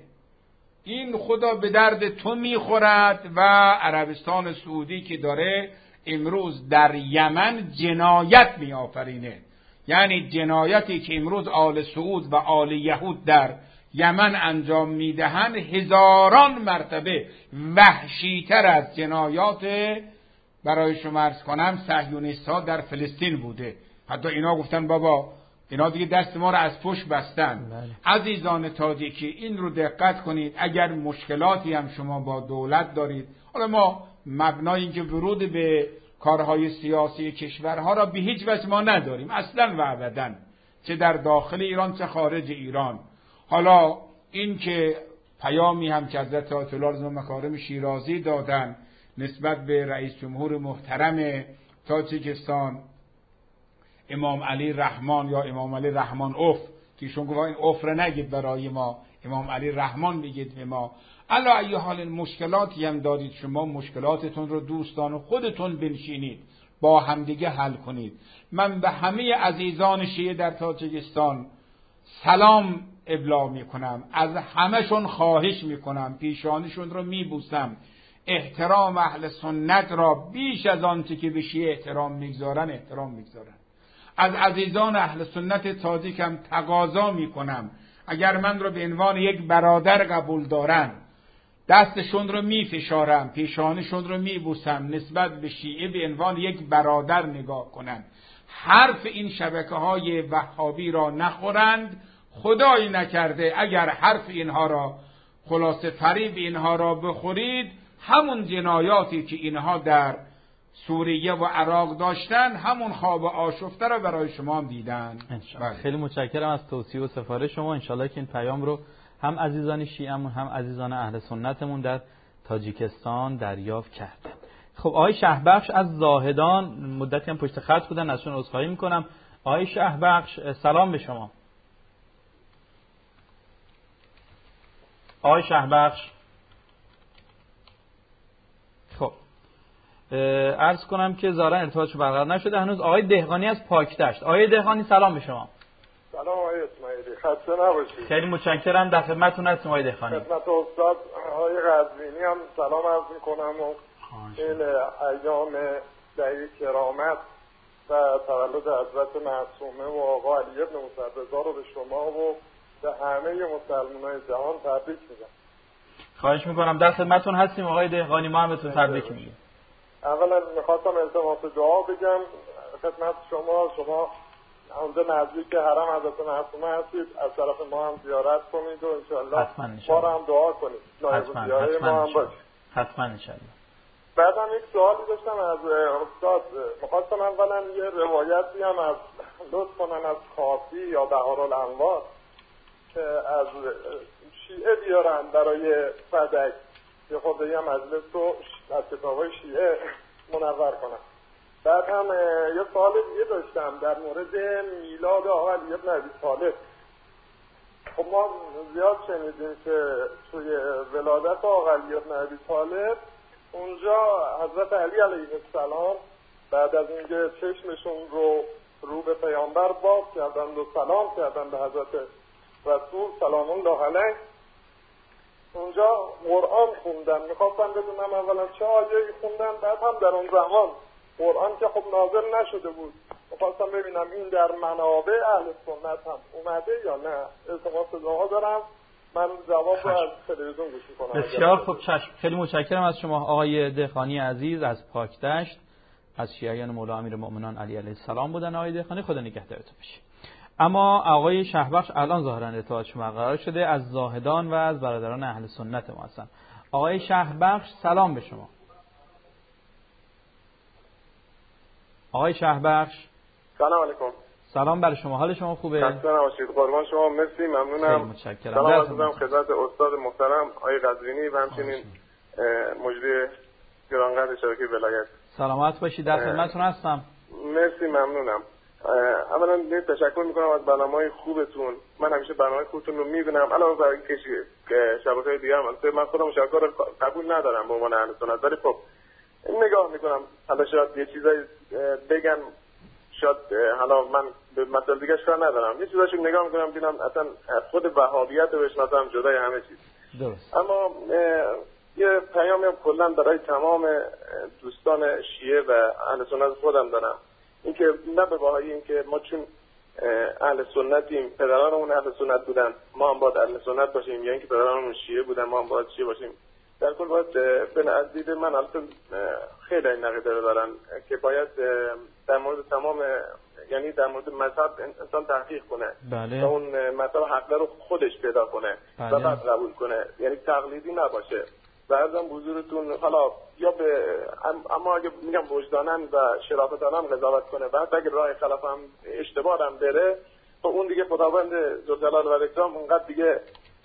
S3: این خدا به درد تو میخورد. و عربستان سعودی که داره امروز در یمن جنایت میآفرینه، یعنی جنایتی که امروز آل سعود و آل یهود در یمن انجام میدهند هزاران مرتبه وحشیتر از جنایات برای شما عرض کنم صهیونیست‌ها در فلسطین بوده. حتی اینا گفتن بابا اینا دیگه دست ما رو از پشت بستن. بله. عزیزان تاجیکی این رو دقت کنید. اگر مشکلاتی هم شما با دولت دارید، حالا ما مبنای اینکه ورود به کارهای سیاسی کشورها را به هیچ وجه ما نداریم اصلا و ابدا، چه در داخل ایران چه خارج ایران. حالا این که پیامی هم که حضرت آیت الله رضا مکارم شیرازی دادن نسبت به رئیس جمهور محترم تاجیکستان امام علی رحمان یا امام علی رحمان اوف، که ایشون گفت این اوف را نگید برای ما، امام علی رحمان بگید به ما. علی ای حال مشکلاتی هم دارید شما، مشکلاتتون رو دوستان خودتون بنشینید با همدیگه حل کنید. من به همه عزیزان شیعه در تاجیکستان سلام ابلاغ میکنم، از همهشون خواهش میکنم، پیشانیشون رو میبوسم، احترام اهل سنت را بیش از آنچه که به شیعه احترام میگذارن احترام میگذارن. از عزیزان اهل سنت تاجیکم تقاضا میکنم اگر من رو به عنوان یک برادر قبول دارن دستشون رو میفشارم، پیشانیشون رو میبوسم، نسبت به شیعه به عنوان یک برادر نگاه کنن، حرف این شبکه های وهابی را نخورند. خدایی نکرده اگر حرف اینها را خلاصه فریب اینها را بخورید، همون جنایاتی که اینها در سوریه و عراق داشتن همون خواب آشفته را برای شما هم دیدن.
S2: خیلی متشکرم از توصیه و سفارش شما. انشالله که این پیام رو هم عزیزان شیعه‌مون هم عزیزان اهل سنتمون در تاجیکستان دریافت کردن. خب آقای شهبخش از زاهدان مدتی هم پشت خط بودن، ازشون عذرخواهی میکنم. آقای شهبخش سلام به شما. آقای شهبخش خب عرض کنم که ظاهرا ارتباطش برقرار نشده هنوز. آقای دهقانی از پاکدشت. آقای دهقانی سلام به شما.
S6: سلام آقای اسماعیلی، خسته نباشید.
S2: خیلی متشکرم، در خدمتتون هستم آقای دهقانی.
S6: خدمت استاد آقای قزوینی هم سلام عرض میکنم و این ایام دهی کرامت و تولد حضرت معصومه و آقا علی ابن موسی رضا رو به شما و به همه مسلمانان جهان تبریک میگم.
S2: خواهش میکنم، در خدمتتون هستیم آقای دهقانی، ما هم بهتون تبریک میگیم.
S6: اولا میخواستم التماس دعا بگم خدمت شما. شما اونجا نزدیک حرم حضرت معصومه هستید، از طرف ما هم زیارت کنید و انشالله ما رو هم دعا کنید، نایب الزیاره ما هم باشید.
S2: حتما انشالله.
S6: بعد هم یک سوالی داشتم از استاد. می‌خواستم اولا یه روایتی هم از لطف کنن از خاصی یا بهارالانوار که از شیعه بیارن برای فدک یه خورده یه مجلس رو از کتابای شیعه منور کنن. بعد هم یه سوال دیگه داشتم در مورد میلاد آقا علی بن ابی طالب. خب ما زیاد شنیدیم که توی ولادت آقا علی بن ابی طالب اونجا حضرت علی علیه السلام بعد از اینکه چشمشون رو رو به پیامبر باز کردند و سلام کردند به حضرت رسول سلام الله علیه، اونجا قرآن خوندن. میخواستم بدونم اولا چه آیه‌ای خوندن، بعد هم در اون زمان قرآن که خب نازل نشده بود، میخواستم ببینم این در منابع اهل سنت هم اومده یا نه. التماس دعا دارم، من جواب رو از تلویزیون گوش میکنم.
S2: بسیار خوب، چشم. خیلی متشکرم از شما آقای دهقانی عزیز از پاکدشت، از شیعیان مولا امیرالمؤمنین علی علیه السلام بودن. آقای دهقانی خدا نگهدارتون باشه. اما آقای شهبخش الان ظاهرا ارتباط شما قرار شده، از زاهدان و از برادران اهل سنت ما هستن. آقای شهبخش سلام به شما. آقای شهبخش
S6: سلام علیکم.
S2: سلام بر شما، حال شما خوبه؟
S6: خسته نباشید. قربان شما، مرسی، ممنونم.
S2: خیلی متشکرم.
S6: سلام عرض می‌کنم خدمت استاد محترم آقای قزوینی و همچنین مجری گرانقدر شبکه ولایت.
S2: سلامت باشید، در خدمتتون هستم.
S6: مرسی، ممنونم. اولا تشکر میکنم از برنامه‌های خوبتون. من همیشه برنامه خوبتون رو میبینم، علاوه بر اینکه شبکه‌های دیگه هم من خودم شکر قبول ندارم به عنوان اهل سنت، ولی خب نگاه میکنم حالا شاید یه چیزایی بگن، شاید حالا من به مسئله دیگه کار ندارم، یه چیزاشو نگاه میکنم ببینم اصلا خود وهابیت رو بشناسم جدای همه چیز.
S2: درست.
S6: اما یه پیامی هم کلا برای تمام دوستان شیعه و اهل سنت خودم دارم، اینکه نه به بهایی اینکه ما چون اهل سنتیم، پدرانمون اهل سنت بودن، ما هم باید اهل سنت باشیم، یا اینکه پدرانمون شیعه بودن ما هم باید شیعه باشیم. در کل باید به نزدیک من البته خیلی این نقیده رو دارن که باید در مورد تمام، یعنی در مورد مذهب انسان تحقیق کنه.
S2: بله.
S6: و اون مذهب حق رو خودش پیدا کنه. بله. و بعد قبول کنه، یعنی تقلیدی نباشه. و ازم حضورتون حالا یا به اما اگه میگم وجدانن و شرافتانم قضاوت کنه، بعد اگه راه خلاف هم اشتباه هم بره، خب اون دیگه خداوند ذوالجلال و الاکرام اونقدر دیگه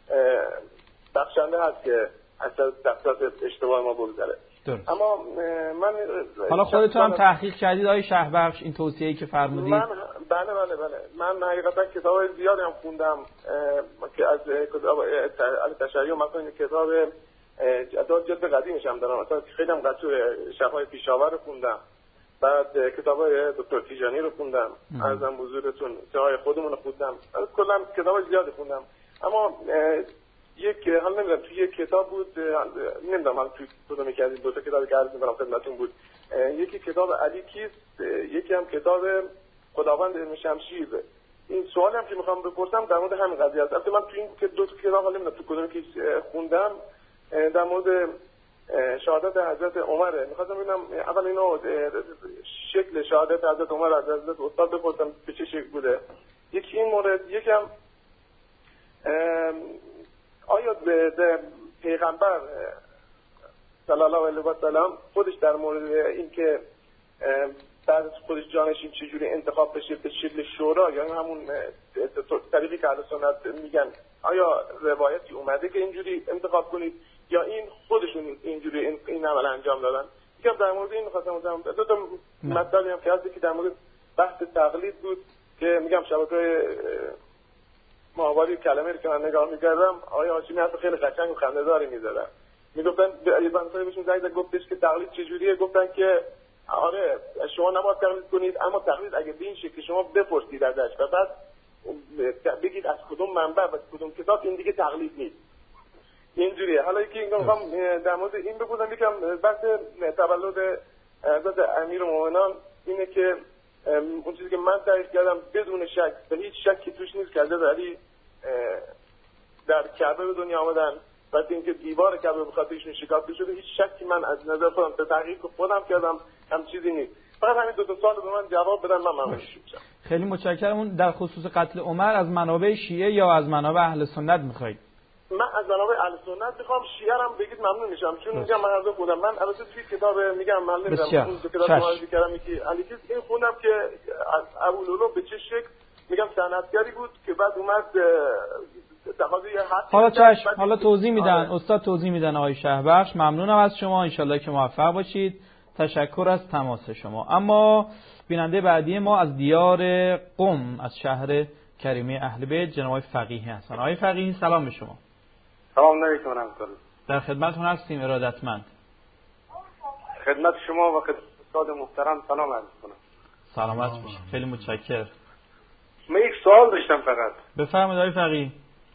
S6: بخشنده هست که اصلا دستات اشتباه ما بگذره. اما من
S2: حالا خودتون هم تحقیق کردید آقای شهبخش این توصیه‌ای که فرمودید؟
S6: من بله بله بله من حقیقتا کتاب زیادی هم خوندم که از کتاب التشیع، مثلا کتاب جداد جلد قدیمش هم دارم، مثلا خیلی هم قطع شفای پیشاور رو خوندم، بعد کتابای دکتر تیجانی رو خوندم، ارزم حضورتون سهای خودمون رو خوندم، کلا کتاب زیادی خوندم. اما یک حال نمیدونم توی یک کتاب بود، نمیدونم حالا توی کدوم یکی از این دو تا کتابی که عرض می‌کنم خدمتتون بود، یکی کتاب علی کیست، یکی هم کتاب خداوند علم شمشیر. این سوالی هم که می‌خوام بپرسم در مورد همین قضیه است. البته من توی این که دو تا کتاب حالا نمیدونم تو کدوم که خوندم در مورد شهادت حضرت عمر، می‌خواستم ببینم اول اینو شکل شهادت حضرت عمر از حضرت استاد بپرسم به چه شکل بوده. یکی این مورد، یکم آیا به پیغمبر صلی الله علیه و سلم خودش در مورد اینکه بعد خودش جانشین چجوری انتخاب بشه به شکل شورا، یعنی همون طریقی که اهل سنت میگن، آیا روایتی اومده که اینجوری انتخاب کنید یا این خودشون اینجوری این, این عمل انجام دادن؟ یکم در مورد این می‌خواستم بگم. دو تا مطلبی هم که هست که در مورد بحث تقلید بود که میگم شبکه‌های ماهواری کلمه رو که من نگاه می‌کردم آقای هاشمی حرف خیلی قشنگ و خنده‌داری می‌زدن. میگفتن یه بنده بهشون زنگ زد گفتش که تقلید چجوریه، گفتن که آره شما نباید تقلید کنید، اما تقلید اگه به این شکل شما بپرسید ازش و بعد بگید از کدوم منبع و کدوم کتاب، این دیگه تقلید نیست. اینجوریه. حالا یکی اینو می‌خوام در مورد این بگم، یکم بحث تولد حضرت امیرالمومنین اینه که اون چیزی که من تحقیق کردم بدون شک به هیچ شکی توش نیست که حضرت علی در کعبه به دنیا آمدن و اینکه دیوار کعبه به خاطر ایشون شکافته شده، هیچ شکی من از نظر خودم به تحقیق خودم کردم هم چیزی نیست. فقط همین دو تا سوال به من جواب بدن من ممنون میشم.
S2: خیلی متشکرم. اون در خصوص قتل عمر از منابع شیعه یا از منابع اهل سنت میخواید؟
S6: من از جناب اهل سنت میخوام شیعه هم بگید ممنون میشم، چون میگم من از خودم من البته توی کتاب میگم من نمیدونم اون کتاب معرفی کردم که علیکیس این خوندم که از ابوالعلا به چه شکل میگم صنعتگری بود که بعد اومد تقاضی حد.
S2: حالا چشم، حالا توضیح میدن استاد، توضیح میدن آقای شهربخش. ممنونم از شما، انشالله که موفق باشید. تشکر از تماس شما. اما بیننده بعدی ما از دیار قم از شهر کریمه اهل بیت جناب فقیهی هستن. آقای فقیهی سلام به شما.
S7: سلام علیکم و رحمت الله.
S2: در خدمتتون هستیم ارادتمند.
S7: خدمت شما و خدمت استاد محترم سلام عرض کنم.
S2: سلامت باشید. خیلی متشکرم.
S7: من یک سوال داشتم فقط.
S2: بفرمایید آقای فقیهی.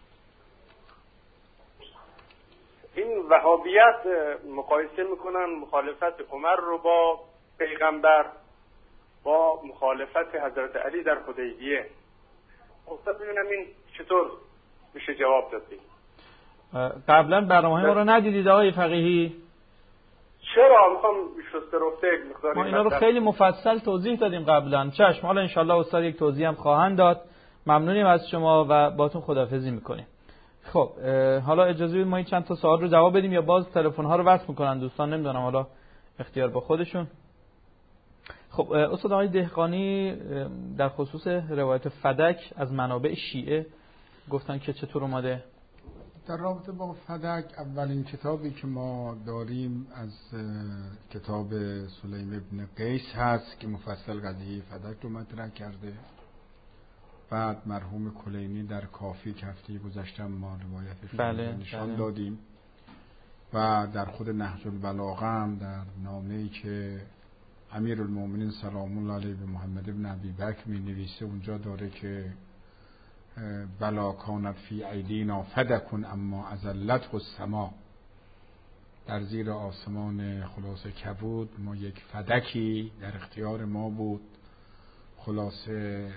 S7: این وهابیت مقایسه میکنن مخالفت عمر رو با پیغمبر با مخالفت حضرت علی در حدیبیه. خواستم ببینم این چطور میشه جواب داد؟
S2: قبلا برنامه ما رو ندیدید آقای فقیهی؟
S7: چرا؟ میخوام شسته رفته یک مقداری
S2: ما اینا رو خیلی مفصل توضیح دادیم قبلا. چشم، حالا انشالله استاد یک توضیح هم خواهند داد. ممنونیم از شما و باتون خداحافظی میکنیم. خب حالا اجازه بدید ما این چند تا سوال رو جواب بدیم یا باز تلفن ها رو وصل میکنن دوستان، نمیدونم، حالا اختیار با خودشون. خب استاد آقای دهقانی در خصوص روایت فدک از منابع شیعه گفتن که چطور اومده؟
S3: در رابطه با فدک اولین کتابی که ما داریم از کتاب سلیم ابن قیس هست که مفصل قضیه فدک رو مطرح کرده. بعد مرحوم کلینی در کافی که هفته گذشته ما روایتش
S2: بله،
S3: نشان
S2: بله.
S3: دادیم و در خود نهج البلاغه هم در نامه‌ای که امیر المؤمنین سلام الله علیه به محمد ابن ابی بکر می نویسه اونجا داره که بلا کانت فی ایدینا فدکن اما ازلته السما، در زیر آسمان خلاصه کبود ما یک فدکی در اختیار ما بود، خلاصه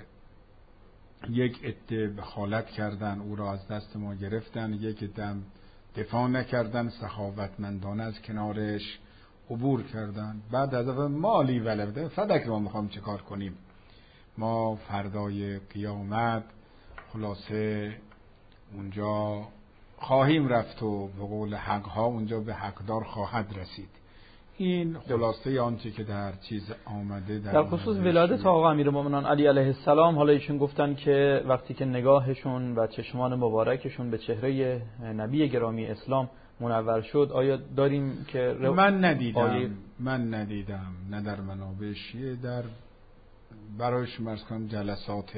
S3: یک عده بخالت کردن او را از دست ما گرفتن، یک عده دفاع نکردن، سخاوتمندانه از کنارش عبور کردن. بعد از اول مالی ولده فدک رو میخوام چه کار کنیم؟ ما فردای قیامت خلاصه اونجا خواهیم رفت و به قول حق ها اونجا به حقدار خواهد رسید. این خلاصه آنچه که در چیز آمده در,
S2: در خصوص ولادت آقا امیرالمومنین علی علیه السلام. حالا ایشون گفتن که وقتی که نگاهشون و چشمان مبارکشون به چهره نبی گرامی اسلام منور شد، آیا داریم که رو...
S3: من ندیدم
S2: آیه...
S3: من ندیدم نه در منابع شیعه، در برایش مرز کنم جلسات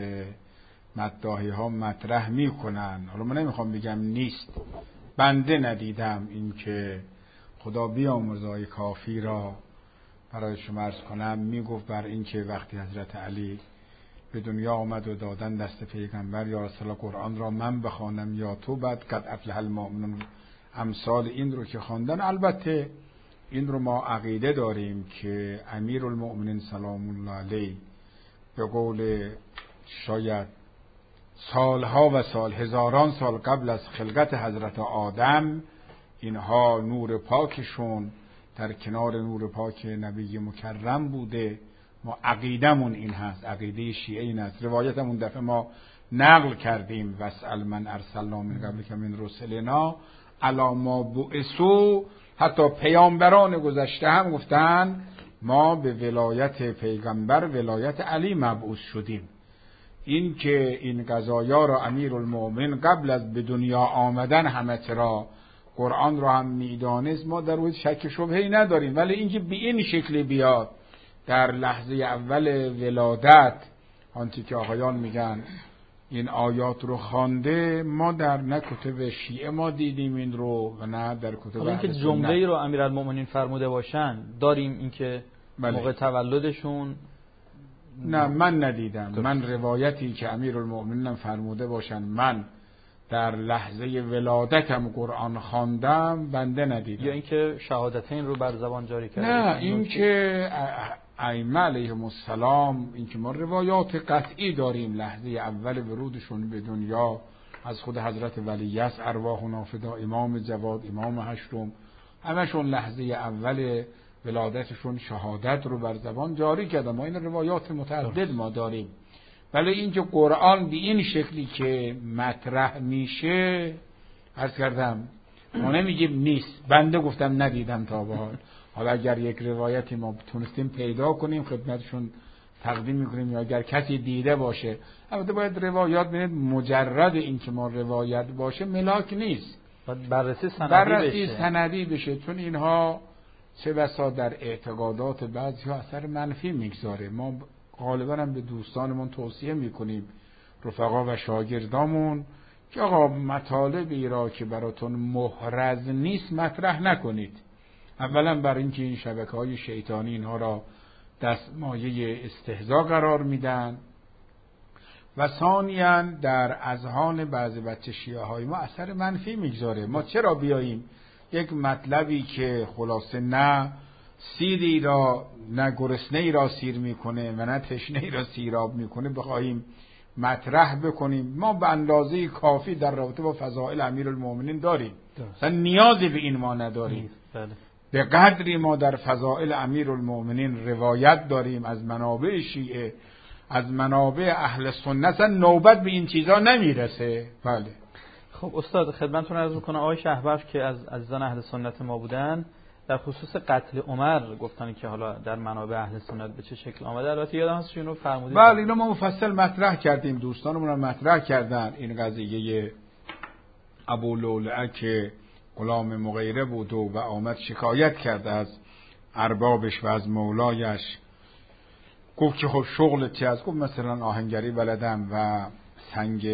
S3: مداحی ها مطرح میکنن. حالا من نمیخوام بگم نیست، بنده ندیدم این که خدا بیامرزای کافی را برای شما عرض کنم میگفت بر این که وقتی حضرت علی به دنیا آمد و دادن دست پیغمبر یا رسول الله قرآن را من بخوانم یا تو، بعد قد افلح المؤمنون امثال این رو که خواندن. البته این رو ما عقیده داریم که امیر المؤمنین سلام الله علیه به قول شاید سالها و سال هزاران سال قبل از خلقت حضرت آدم اینها نور پاکشون در کنار نور پاک نبی مکرم بوده. ما عقیدمون این هست، عقیده شیعه این هست. روایتمون دفعه ما نقل کردیم واسأل من ارسلنا من قبلک من رسلنا الا ما بعثوا، حتی پیامبران گذشته هم گفتن ما به ولایت پیغمبر ولایت علی مبعوث شدیم. این که این قضایا را امیر المؤمنین قبل از به دنیا آمدن همه را قرآن را هم میدانست، ما در اون شک شبهه‌ای نداریم. ولی اینکه به این شکل بیاد در لحظه اول ولادت آنتی که آقایان میگن این آیات رو خوانده، ما در نه کتب شیعه ما دیدیم این رو و نه در کتب اهل سنت.
S2: اینکه جمله‌ای رو امیرالمومنین فرموده باشن داریم، اینکه موقع تولدشون
S3: نه من ندیدم. من روایتی که امیرالمؤمنین فرموده باشن من در لحظه ولادتم قرآن خواندم بنده ندیدم.
S2: یا اینکه شهادتین رو بر زبان جاری کرده.
S3: نه اینکه ائمه علیهم السلام، اینکه ما روایات قطعی داریم لحظه اول ورودشون به دنیا از خود حضرت ولیعصر ارواح نافدا، امام جواد، امام هشتم، همشون لحظه اول ولادتشون شهادت رو بر زبان جاری کردن. ما این روایات متعدد ما داریم. ولی اینکه قرآن به این شکلی که مطرح میشه عرض کردم ما نمیگیم نیست، بنده گفتم ندیدم تا به حال. حالا اگر یک روایتی ما تونستیم پیدا کنیم خدمتشون تقدیم میکنیم، یا اگر کسی دیده باشه. البته باید روایات ببینید مجرد این که ما روایت باشه ملاک نیست،
S2: باید بررسی سندی
S3: بررسی
S2: بشه.
S3: سندی بشه، چون اینها چه بسا در اعتقادات بعضی ها اثر منفی میگذاره. ما غالبا هم به دوستانمون توصیه میکنیم، رفقا و شاگردامون، که آقا مطالبی را که براتون محرز نیست مطرح نکنید. اولا برای اینکه این شبکه‌های شیطانی اینها را دستمایه استهزا قرار میدن، و ثانیاً در اذهان بعضی بچه شیعه های ما اثر منفی میگذاره. ما چرا بیاییم یک مطلبی که خلاصه نه سیری را نه گرسنه ای را سیر میکنه و نه تشنه ای را سیراب میکنه بخواهیم مطرح بکنیم؟ ما به اندازه کافی در رابطه با فضائل امیرالمومنین داریم، اصلا نیازی به این ما نداریم.
S2: بله.
S3: به قدری ما در فضائل امیرالمومنین روایت داریم از منابع شیعه، از منابع اهل سنت، نوبت به این چیزا نمیرسه. بله.
S2: خب استاد خدمتتون عرض میکنم آقای شهباش که از عزیزان اهل سنت ما بودن در خصوص قتل عمر گفتن که حالا در منابع اهل سنت به چه شکل آمده. البته یادم هست اینو فرمودید.
S3: بله اینو ما مفصل مطرح کردیم، دوستانمون هم مطرح کردن این قضیه ابو لؤلؤه که غلام مغیره بود و آمد شکایت کرد از اربابش و از مولایش. گفت که خب شغل چی است؟ گفت مثلا آهنگری بلدم و سنگ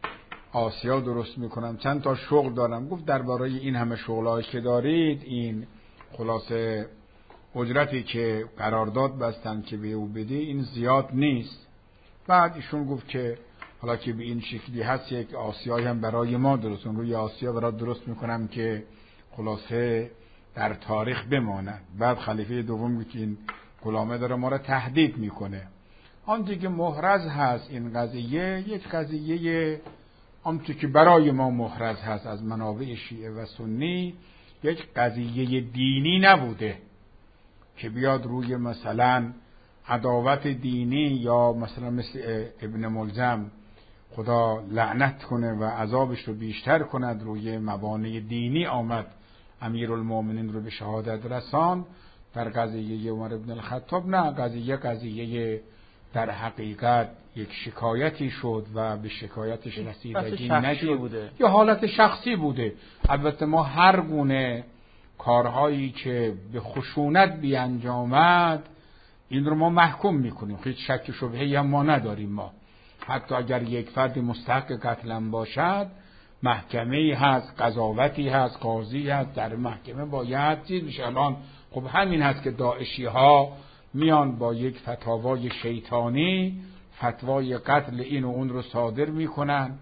S3: آسیا درست میکنم، چند تا شغل دارم. گفت درباره این همه شغلایی که دارید این خلاصه اجرتی که قرارداد بستن که به او بدی این زیاد نیست. بعد ایشون گفت که حالا که به این شکلی هست یک آسیایی هم برای ما درست کنم، روی آسیا برای درست میکنم که خلاصه در تاریخ بماند. بعد خلیفه دوم گفت که این غلامه داره ما را تهدید میکنه. آنچه که محرز هست این قضیه یک قضیه آنچه که برای ما محرز هست از منابع شیعه و سنی یک قضیه دینی نبوده که بیاد روی مثلا عداوت دینی یا مثلا مثل ابن ملجم خدا لعنت کنه و عذابش رو بیشتر کند روی مبانی دینی آمد امیرالمومنین رو به شهادت رسان. در قضیه عمر ابن الخطاب نه، قضیه قضیه در حقیقت یک شکایتی شد و به شکایتش رسیدگی نشد یا حالت شخصی بوده. البته ما هر گونه کارهایی که به خشونت بیانجامد این رو ما محکوم میکنیم، هیچ شک و شبهه‌ای هم ما نداریم. ما حتی اگر یک فرد مستحق قتل باشد محکمه‌ای هست، قضاوتی هست، قاضی هست، در محکمه باید چیز بشه. الان خب همین هست که داعشی ها میان با یک فتاوای شیطانی فتوای قتل این و اون رو صادر میکنن.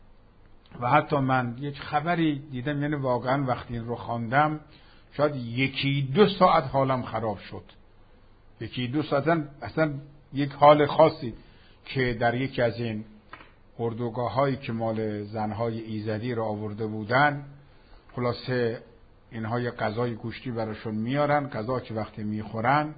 S3: و حتی من یک خبری دیدم، یعنی واقعا وقتی این رو خواندم شاید یکی دو ساعت حالم خراب شد. یکی دو ساعت اصلا یک حال خاصی که در یکی از این اردوگاه هایی که مال زنهای ایزدی رو آورده بودن، خلاصه اینها یه غذای گوشتی براشون میارن، غذا که وقتی میخورن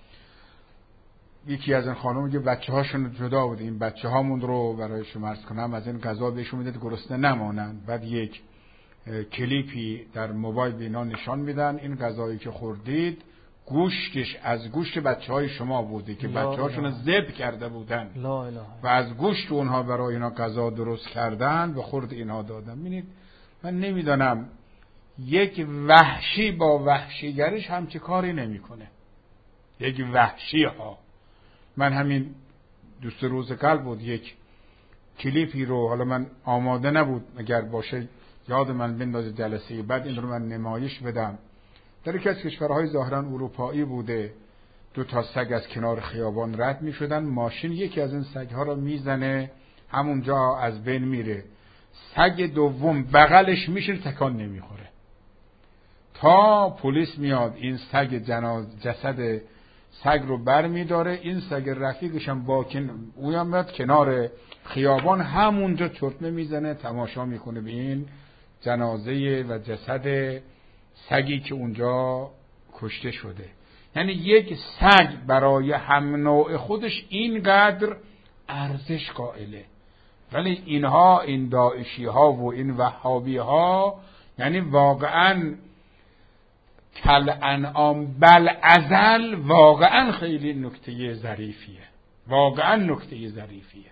S3: یکی از این خانم میگه بچه هاشون جدا بوده، این بچه هامون رو برای شما عرض کنم از این غذا بهشون میدید گرسنه نمانن. بعد یک کلیپی در موبایل به اینا نشان میدن این غذایی که خوردید گوشتش از گوشت بچه های شما بوده که بچه هاشون ذبح کرده بودن
S2: لا اله.
S3: و از گوشت اونها برای اینا غذا درست کردن و خورد اینها دادن. ببینید من نمیدانم یک وحشی با وحشیگرش همچه کاری نمیکنه. یک وحشی ها. من همین دوست روز قبل بود یک کلیپی رو، حالا من آماده نبود اگر باشه یاد من بندازه جلسه بعد این رو من نمایش بدم. در یکی از کشورهای ظاهرا اروپایی بوده، دو تا سگ از کنار خیابان رد می شدن، ماشین یکی از این سگ ها رو میزنه همونجا از بین میره، سگ دوم بغلش میشه تکان نمیخوره تا پلیس میاد این سگ جناز جسد سگ رو بر می داره. این سگ رفیقش هم با کن... اوی هم میاد کنار خیابان همونجا چرتمه میزنه تماشا میکنه به این جنازه و جسد سگی که اونجا کشته شده. یعنی یک سگ برای هم نوع خودش اینقدر ارزش قائله ولی اینها، این داعشی ها و این وهابی ها، یعنی واقعا کل انعام بل ازل، واقعا خیلی نکته ظریفیه، واقعا نکته ظریفیه،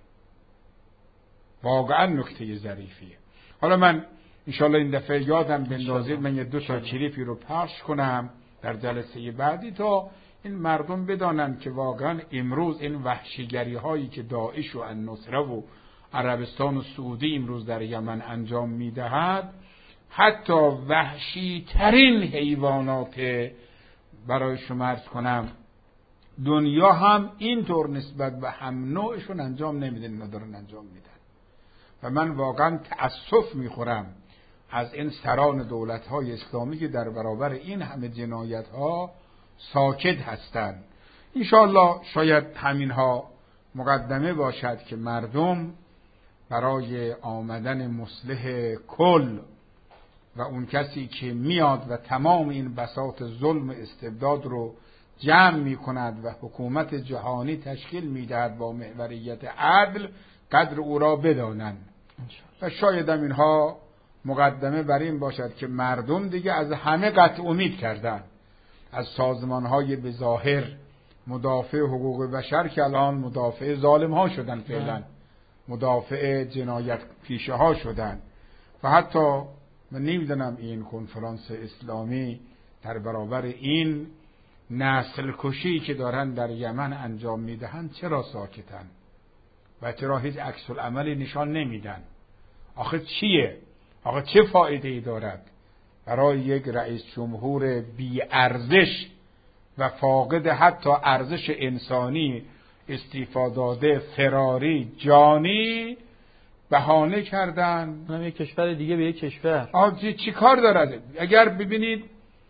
S3: واقعا نکته ظریفیه. حالا من انشالله این دفعه یادم بندازید من یه دو تا کلیپی رو پخش کنم در جلسه بعدی تا این مردم بدانند که واقعا امروز این وحشیگری هایی که داعش و النصره و عربستان و سعودی امروز در یمن انجام میدهد، حتی وحشی ترین حیوانات برای شما عرض کنم دنیا هم اینطور نسبت به هم نوعشون انجام نمیدن، ندارن انجام میدن. و من واقعا تأسف میخورم از این سران دولت‌های اسلامی که در برابر این همه جنایت‌ها ساکت هستند. انشاءالله شاید همینها مقدمه باشد که مردم برای آمدن مصلح کل و اون کسی که میاد و تمام این بساط ظلم و استبداد رو جمع میکند و حکومت جهانی تشکیل میدهد با محوریت عدل، قدر او را بدانند. و شاید هم اینها مقدمه بر این باشد که مردم دیگه از همه قطع امید کردند، از سازمان‌های بظاهر مدافع حقوق بشر که الان مدافع ظالم ها شدن، فعلا مدافع جنایت پیشه ها شدن. و حتی من نمیدونم این کنفرانس اسلامی در برابر این نسل کشی که دارن در یمن انجام میدهن چرا ساکتن و چرا هیچ عکس العملی نشان نمیدن؟ آخه چیه؟ آخه چه فایده ای دارد برای یک رئیس جمهور بی ارزش و فاقد حتی ارزش انسانی، استعفا داده، فراری، جانی، بهانه کردن
S2: هم یک کشور دیگه به یک کشور؟
S3: آجی چی کار دارد؟ اگر ببینید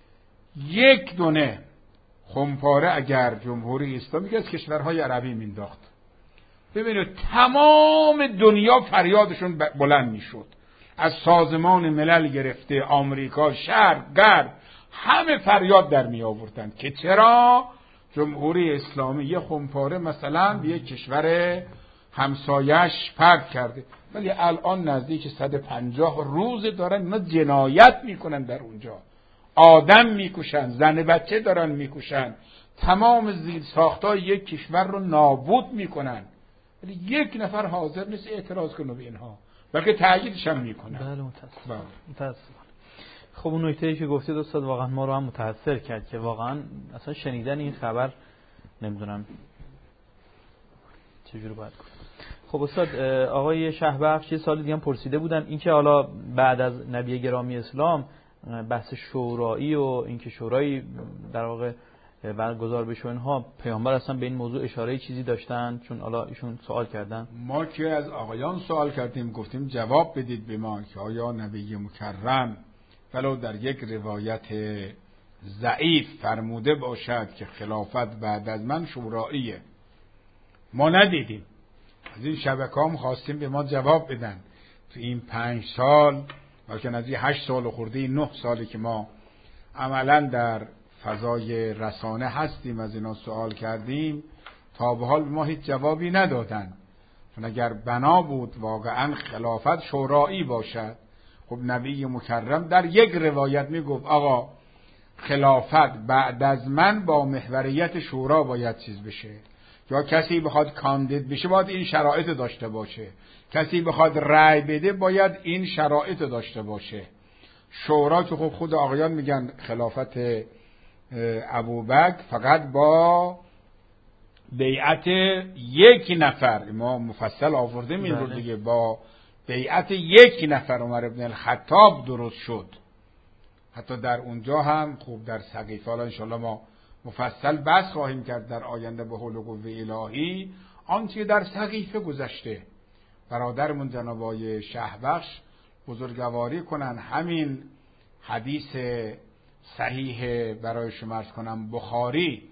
S3: یک دونه خمپاره اگر جمهوری اسلامی که از کشورهای عربی مینداخت، ببینید تمام دنیا فریادشون بلند میشد، از سازمان ملل گرفته، آمریکا، شرق، غرب، همه فریاد در می آوردند که چرا جمهوری اسلامی یه خمپاره مثلا به یک کشور همسایش پرت کرده. ولی الان نزدیک صد و پنجاه روز دارن اینا جنایت میکنن در اونجا، آدم میکشن، زن بچه دارن میکشن، تمام زیر ساختای یک کشور رو نابود میکنن، ولی یک نفر حاضر نیست اعتراض کنه به اینها، بلکه تأییدش هم میکنن.
S2: بله متاسفم. متاسفم. خب اون نکته‌ای که گفتید استاد واقعا ما رو هم متاثر کرد که واقعا اصلا شنیدن این خبر نمیدونم چجوری باید کنم. خب استاد آقای شهبخش یه سال دیگه هم پرسیده بودن اینکه حالا بعد از نبی گرامی اسلام بحث شورایی و اینکه شورایی در واقع برگزار بشه اینها، پیامبر اصلا به این موضوع اشاره چیزی داشتن؟ چون حالا ایشون سوال کردن.
S3: ما که از آقایان سوال کردیم گفتیم جواب بدید به ما که آیا نبی مکرم ولو در یک روایت ضعیف فرموده باشد که خلافت بعد از من شوراییه؟ ما ندیدیم. از این شبکه‌ام خواستیم به ما جواب بدن. تو این پنج سال بلکه از این هشت سال خورده نه سالی که ما عملا در فضای رسانه هستیم از اینا سوال کردیم، تا به حال ما هیچ جوابی ندادن. چون اگر بنا بود واقعا خلافت شورایی باشد، خب نبی مکرم در یک روایت میگفت آقا خلافت بعد از من با محوریت شورا باید چیز بشه، یا کسی بخواد کاندید بشه باید این شرایط داشته باشه، کسی بخواد رأی بده باید این شرایط داشته باشه. شورا که خب خود آقایان میگن خلافت ابوبکر فقط با بیعت یک نفر، ما مفصل آوردیم این رو دیگه، با بیعت یک نفر عمر ابن الخطاب درست شد. حتی در اونجا هم خوب در سقیفه حالا انشاءالله ما مفصل بحث خواهیم کرد در آینده به حول و قوه الهی آنچه در سقیفه گذشته. برادرمون جناب آقای شهبخش بزرگواری کنن همین حدیث صحیح برای شما عرض کنم بخاری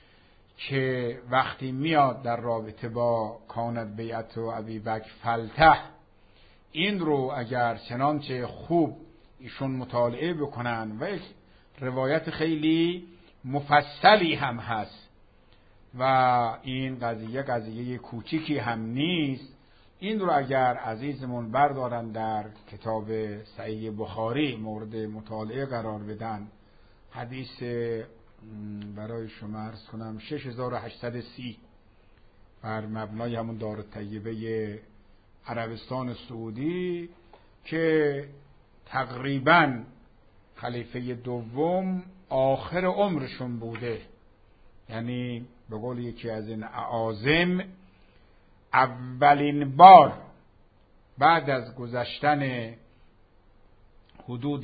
S3: که وقتی میاد در رابطه با کانت بیعت و ابی بکر فلتح، این رو اگر چنانچه خوب ایشون مطالعه بکنن و یک روایت خیلی مفصلی هم هست و این قضیه قضیه کوچیکی هم نیست، این رو اگر عزیزمون بردارن در کتاب صحیح بخاری مورد مطالعه قرار بدن، حدیث برای شما عرض کنم شش هزار و هشتصد و سی بر مبنای همون دارالطیبه عربستان سعودی که تقریباً خلیفه دوم آخر عمرشون بوده، یعنی به قول یکی از این اعاظم اولین بار بعد از گذشتن حدود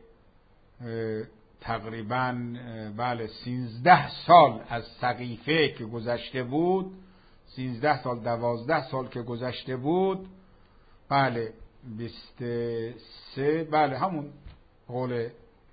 S3: تقریباً بله سیزده سال از سقیفه که گذشته بود، سیزده سال دوازده سال که گذشته بود، بله بیست سه، بله همون قول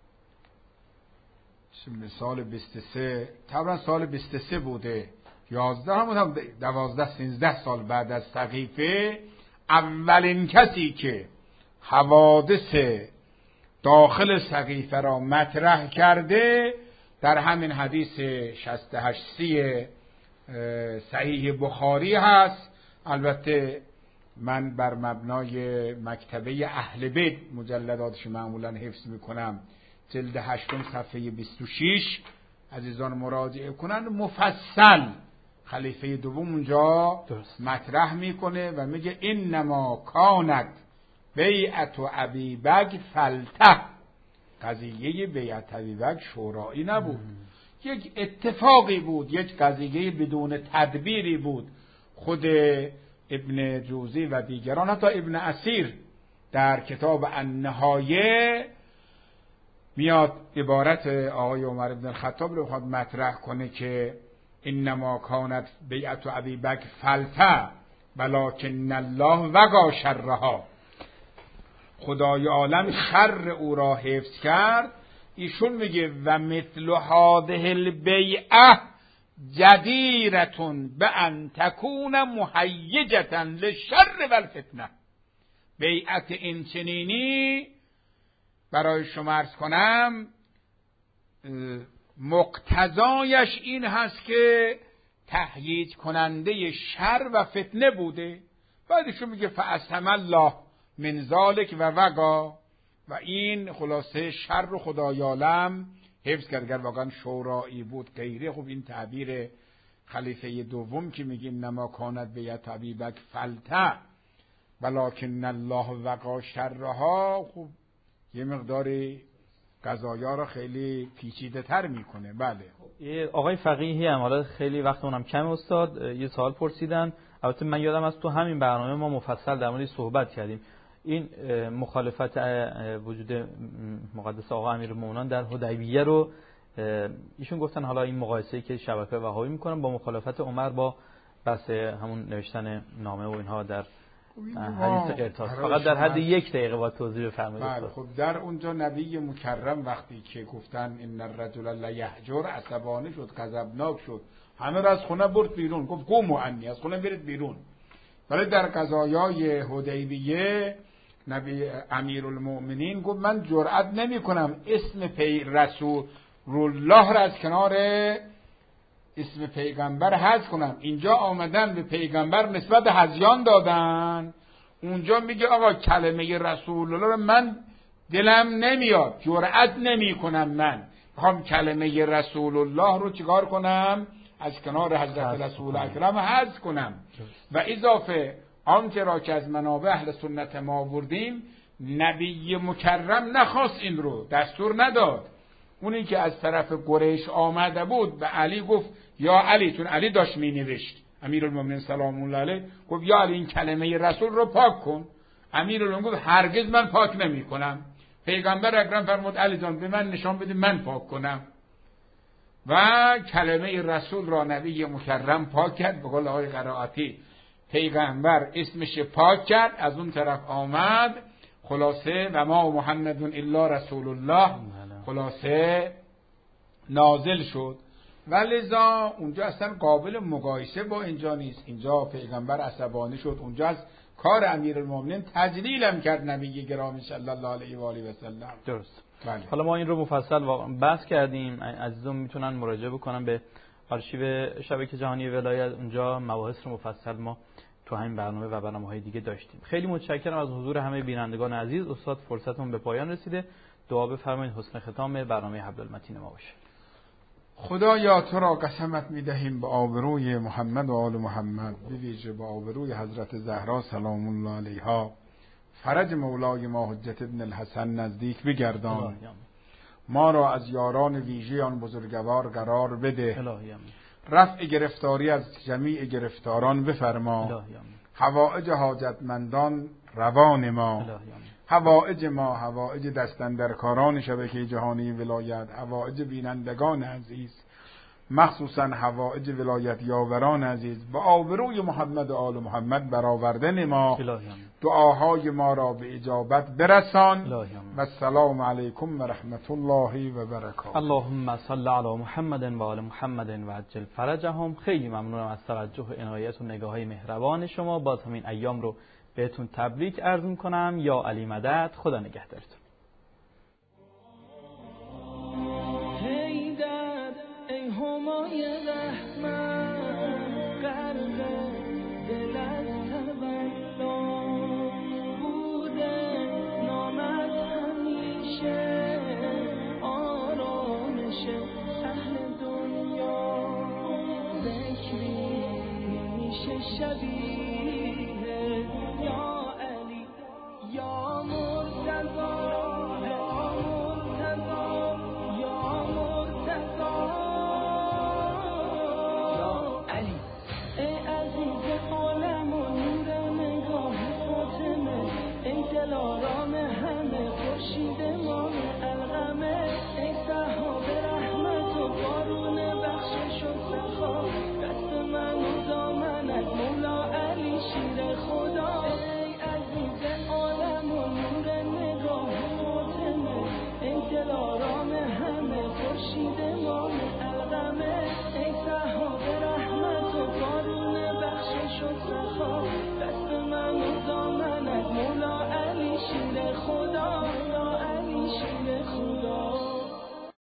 S3: سال بیست و سه، تقریبا سال بیست و سه بوده، یازده همون هم دوازده سیزده سال بعد از سقیفه اولین کسی که حوادث داخل سقیفه را مطرح کرده در همین حدیث شصت و هشت سی صحیح بخاری هست. البته من بر مبنای مکتبه اهل بیت مجلداتش معمولا حفظ میکنم، جلد هشتم صفحه بیست و شش، عزیزان مراجعه کنن، مفصل خلیفه دوم اونجا درست مطرح میکنه و میگه انما کانت بیعت و ابی بکر فلته، قضیه بیعت ابی بکر شورایی نبود، ام. یک اتفاقی بود، یک قضیه بدون تدبیری بود. خود ابن جوزی و دیگران، حتی ابن اسیر در کتاب النهایه میاد عبارت آقای عمر بن الخطاب رو خواهد مطرح کنه که انما کانت بیعت ابی بکر فلته ولکن الله وقا شرها، خدای عالم شر او را حفظ کرد. ایشون میگه و مثل هذه البیعه جدیرتون به ان تکون محیجتا للشر والفتنه، بیعت این چنینی برای شما عرض کنم مقتضایش این هست که تهییج کننده شر و فتنه بوده. بعدشون میگه فاسهم الله من ذلک و وقا، و این خلاصه شر رو خدای عالم حفظ کرد. اگر واقعا شورایی بود غیره، خب این تعبیر خلیفه دوم که میگیم نما کانت بیعت ابی بکر فلته ولکن الله وقا شرها، خب یه مقداری قضایا رو خیلی پیچیده تر میکنه. بله
S2: آقای فقیهی هم، حالا خیلی وقت اونم کم استاد، یه سوال پرسیدن. البته من یادم از تو همین برنامه ما مفصل در موردش صحبت کردیم، این مخالفت وجود مقدس آقا امیرالمومنین در حدیبیه رو ایشون گفتن حالا این مقایسه‌ای که شبکه وهابی میکنن با مخالفت عمر با بحث همون نوشتن نامه و اینها در حدیث قرطاس، فقط در حد یک دقیقه با توضیح بفرمایید.
S3: بله خب در اونجا نبی مکرم وقتی که گفتن ان الرجل لا یهجر، عصبانی شد، غضبناک شد، همه را از خونه برد بیرون، گفت قوموا عنی، از خونه برید بیرون. ولی در قضایای حدیبیه نبی امیرالمؤمنین گفت من جرئت نمی کنم اسم پی رسول الله را از کنار اسم پیغمبر حذف کنم. اینجا آمدن به پیغمبر نسبت هذیان دادن، اونجا میگه آقا کلمه رسول الله رو من دلم نمیاد، جرئت نمی کنم، من میخوام کلمه رسول الله رو چیکار کنم؟ از کنار حضرت رسول اکرم حذف کنم. و اضافه آنچه را که از منابع اهل سنت ما آوردیم، نبی مکرم نخواست، این رو دستور نداد. اونی که از طرف قریش آمده بود به علی گفت یا علی، چون علی داشت می نوشت، امیرالمومنین سلام الله علیه گفت یا علی این کلمه رسول رو پاک کن. امیرالمومنین گفت هرگز من پاک نمی کنم. پیغمبر اکرم فرمود علی جان به من نشان بده من پاک کنم، و کلمه رسول را نبی مکرم پاک کرد. به قول آقای قرائتی پیغمبر اسمش پاک کرد، از اون طرف آمد خلاصه و ما محمد الا رسول الله خلاصه نازل شد. ولذا اونجا اصلا قابل مقایسه با اینجا نیست. اینجا پیغمبر عصبانی شد، اونجا از کار امیرالمومنین تجلیلم کرد نبی گرامی صلی الله علیه و آله و سلم.
S2: درست.
S3: بله.
S2: حالا ما این رو مفصل بحث کردیم، عزیزان میتونن مراجعه بکنن به آرشیو شبکه جهانی ولایت، اونجا مباحث رو مفصل ما تو همین برنامه و برنامه‌های دیگه داشتیم. خیلی متشکرم از حضور همه بینندگان عزیز. استاد فرصتمون به پایان رسیده. دعا بفرمایید حسن ختام برنامه حبل‌المتین ما باشه.
S3: خدایا تو را قسمت می‌دهیم به آبروی محمد و آل محمد، به ویژه به آبروی حضرت زهرا سلام الله علیها، فرج مولای ما حجت ابن الحسن نزدیک بگردان، ما را از یاران ویژه آن بزرگوار قرار بده، رفع گرفتاری از جمیع گرفتاران بفرما، حوائج حاجتمندان روان ما، حوائج ما، حوائج دستاندرکاران شبکه جهانی ولایت، حوائج بینندگان عزیز، مخصوصا حوائج ولایت یاوران عزیز، با آبروی محمد و آل محمد برآوردن ما، دعاهای ما را به اجابت برسان. و السلام علیکم و رحمت الله و برکاته.
S2: اللهم صل علی محمد و آل محمد و عجل فرجهم. خیلی ممنونم از توجه و عنایت و نگاه‌های مهربان شما. باز همین ایام رو بهتون تبریک عرض می‌کنم. یا علی مدد. خدا نگهدارتون.
S8: ای همای رحمت قلب دل از تولا بوده نامت همیشه آرامش اهل دنیا ذکری میشه شبیه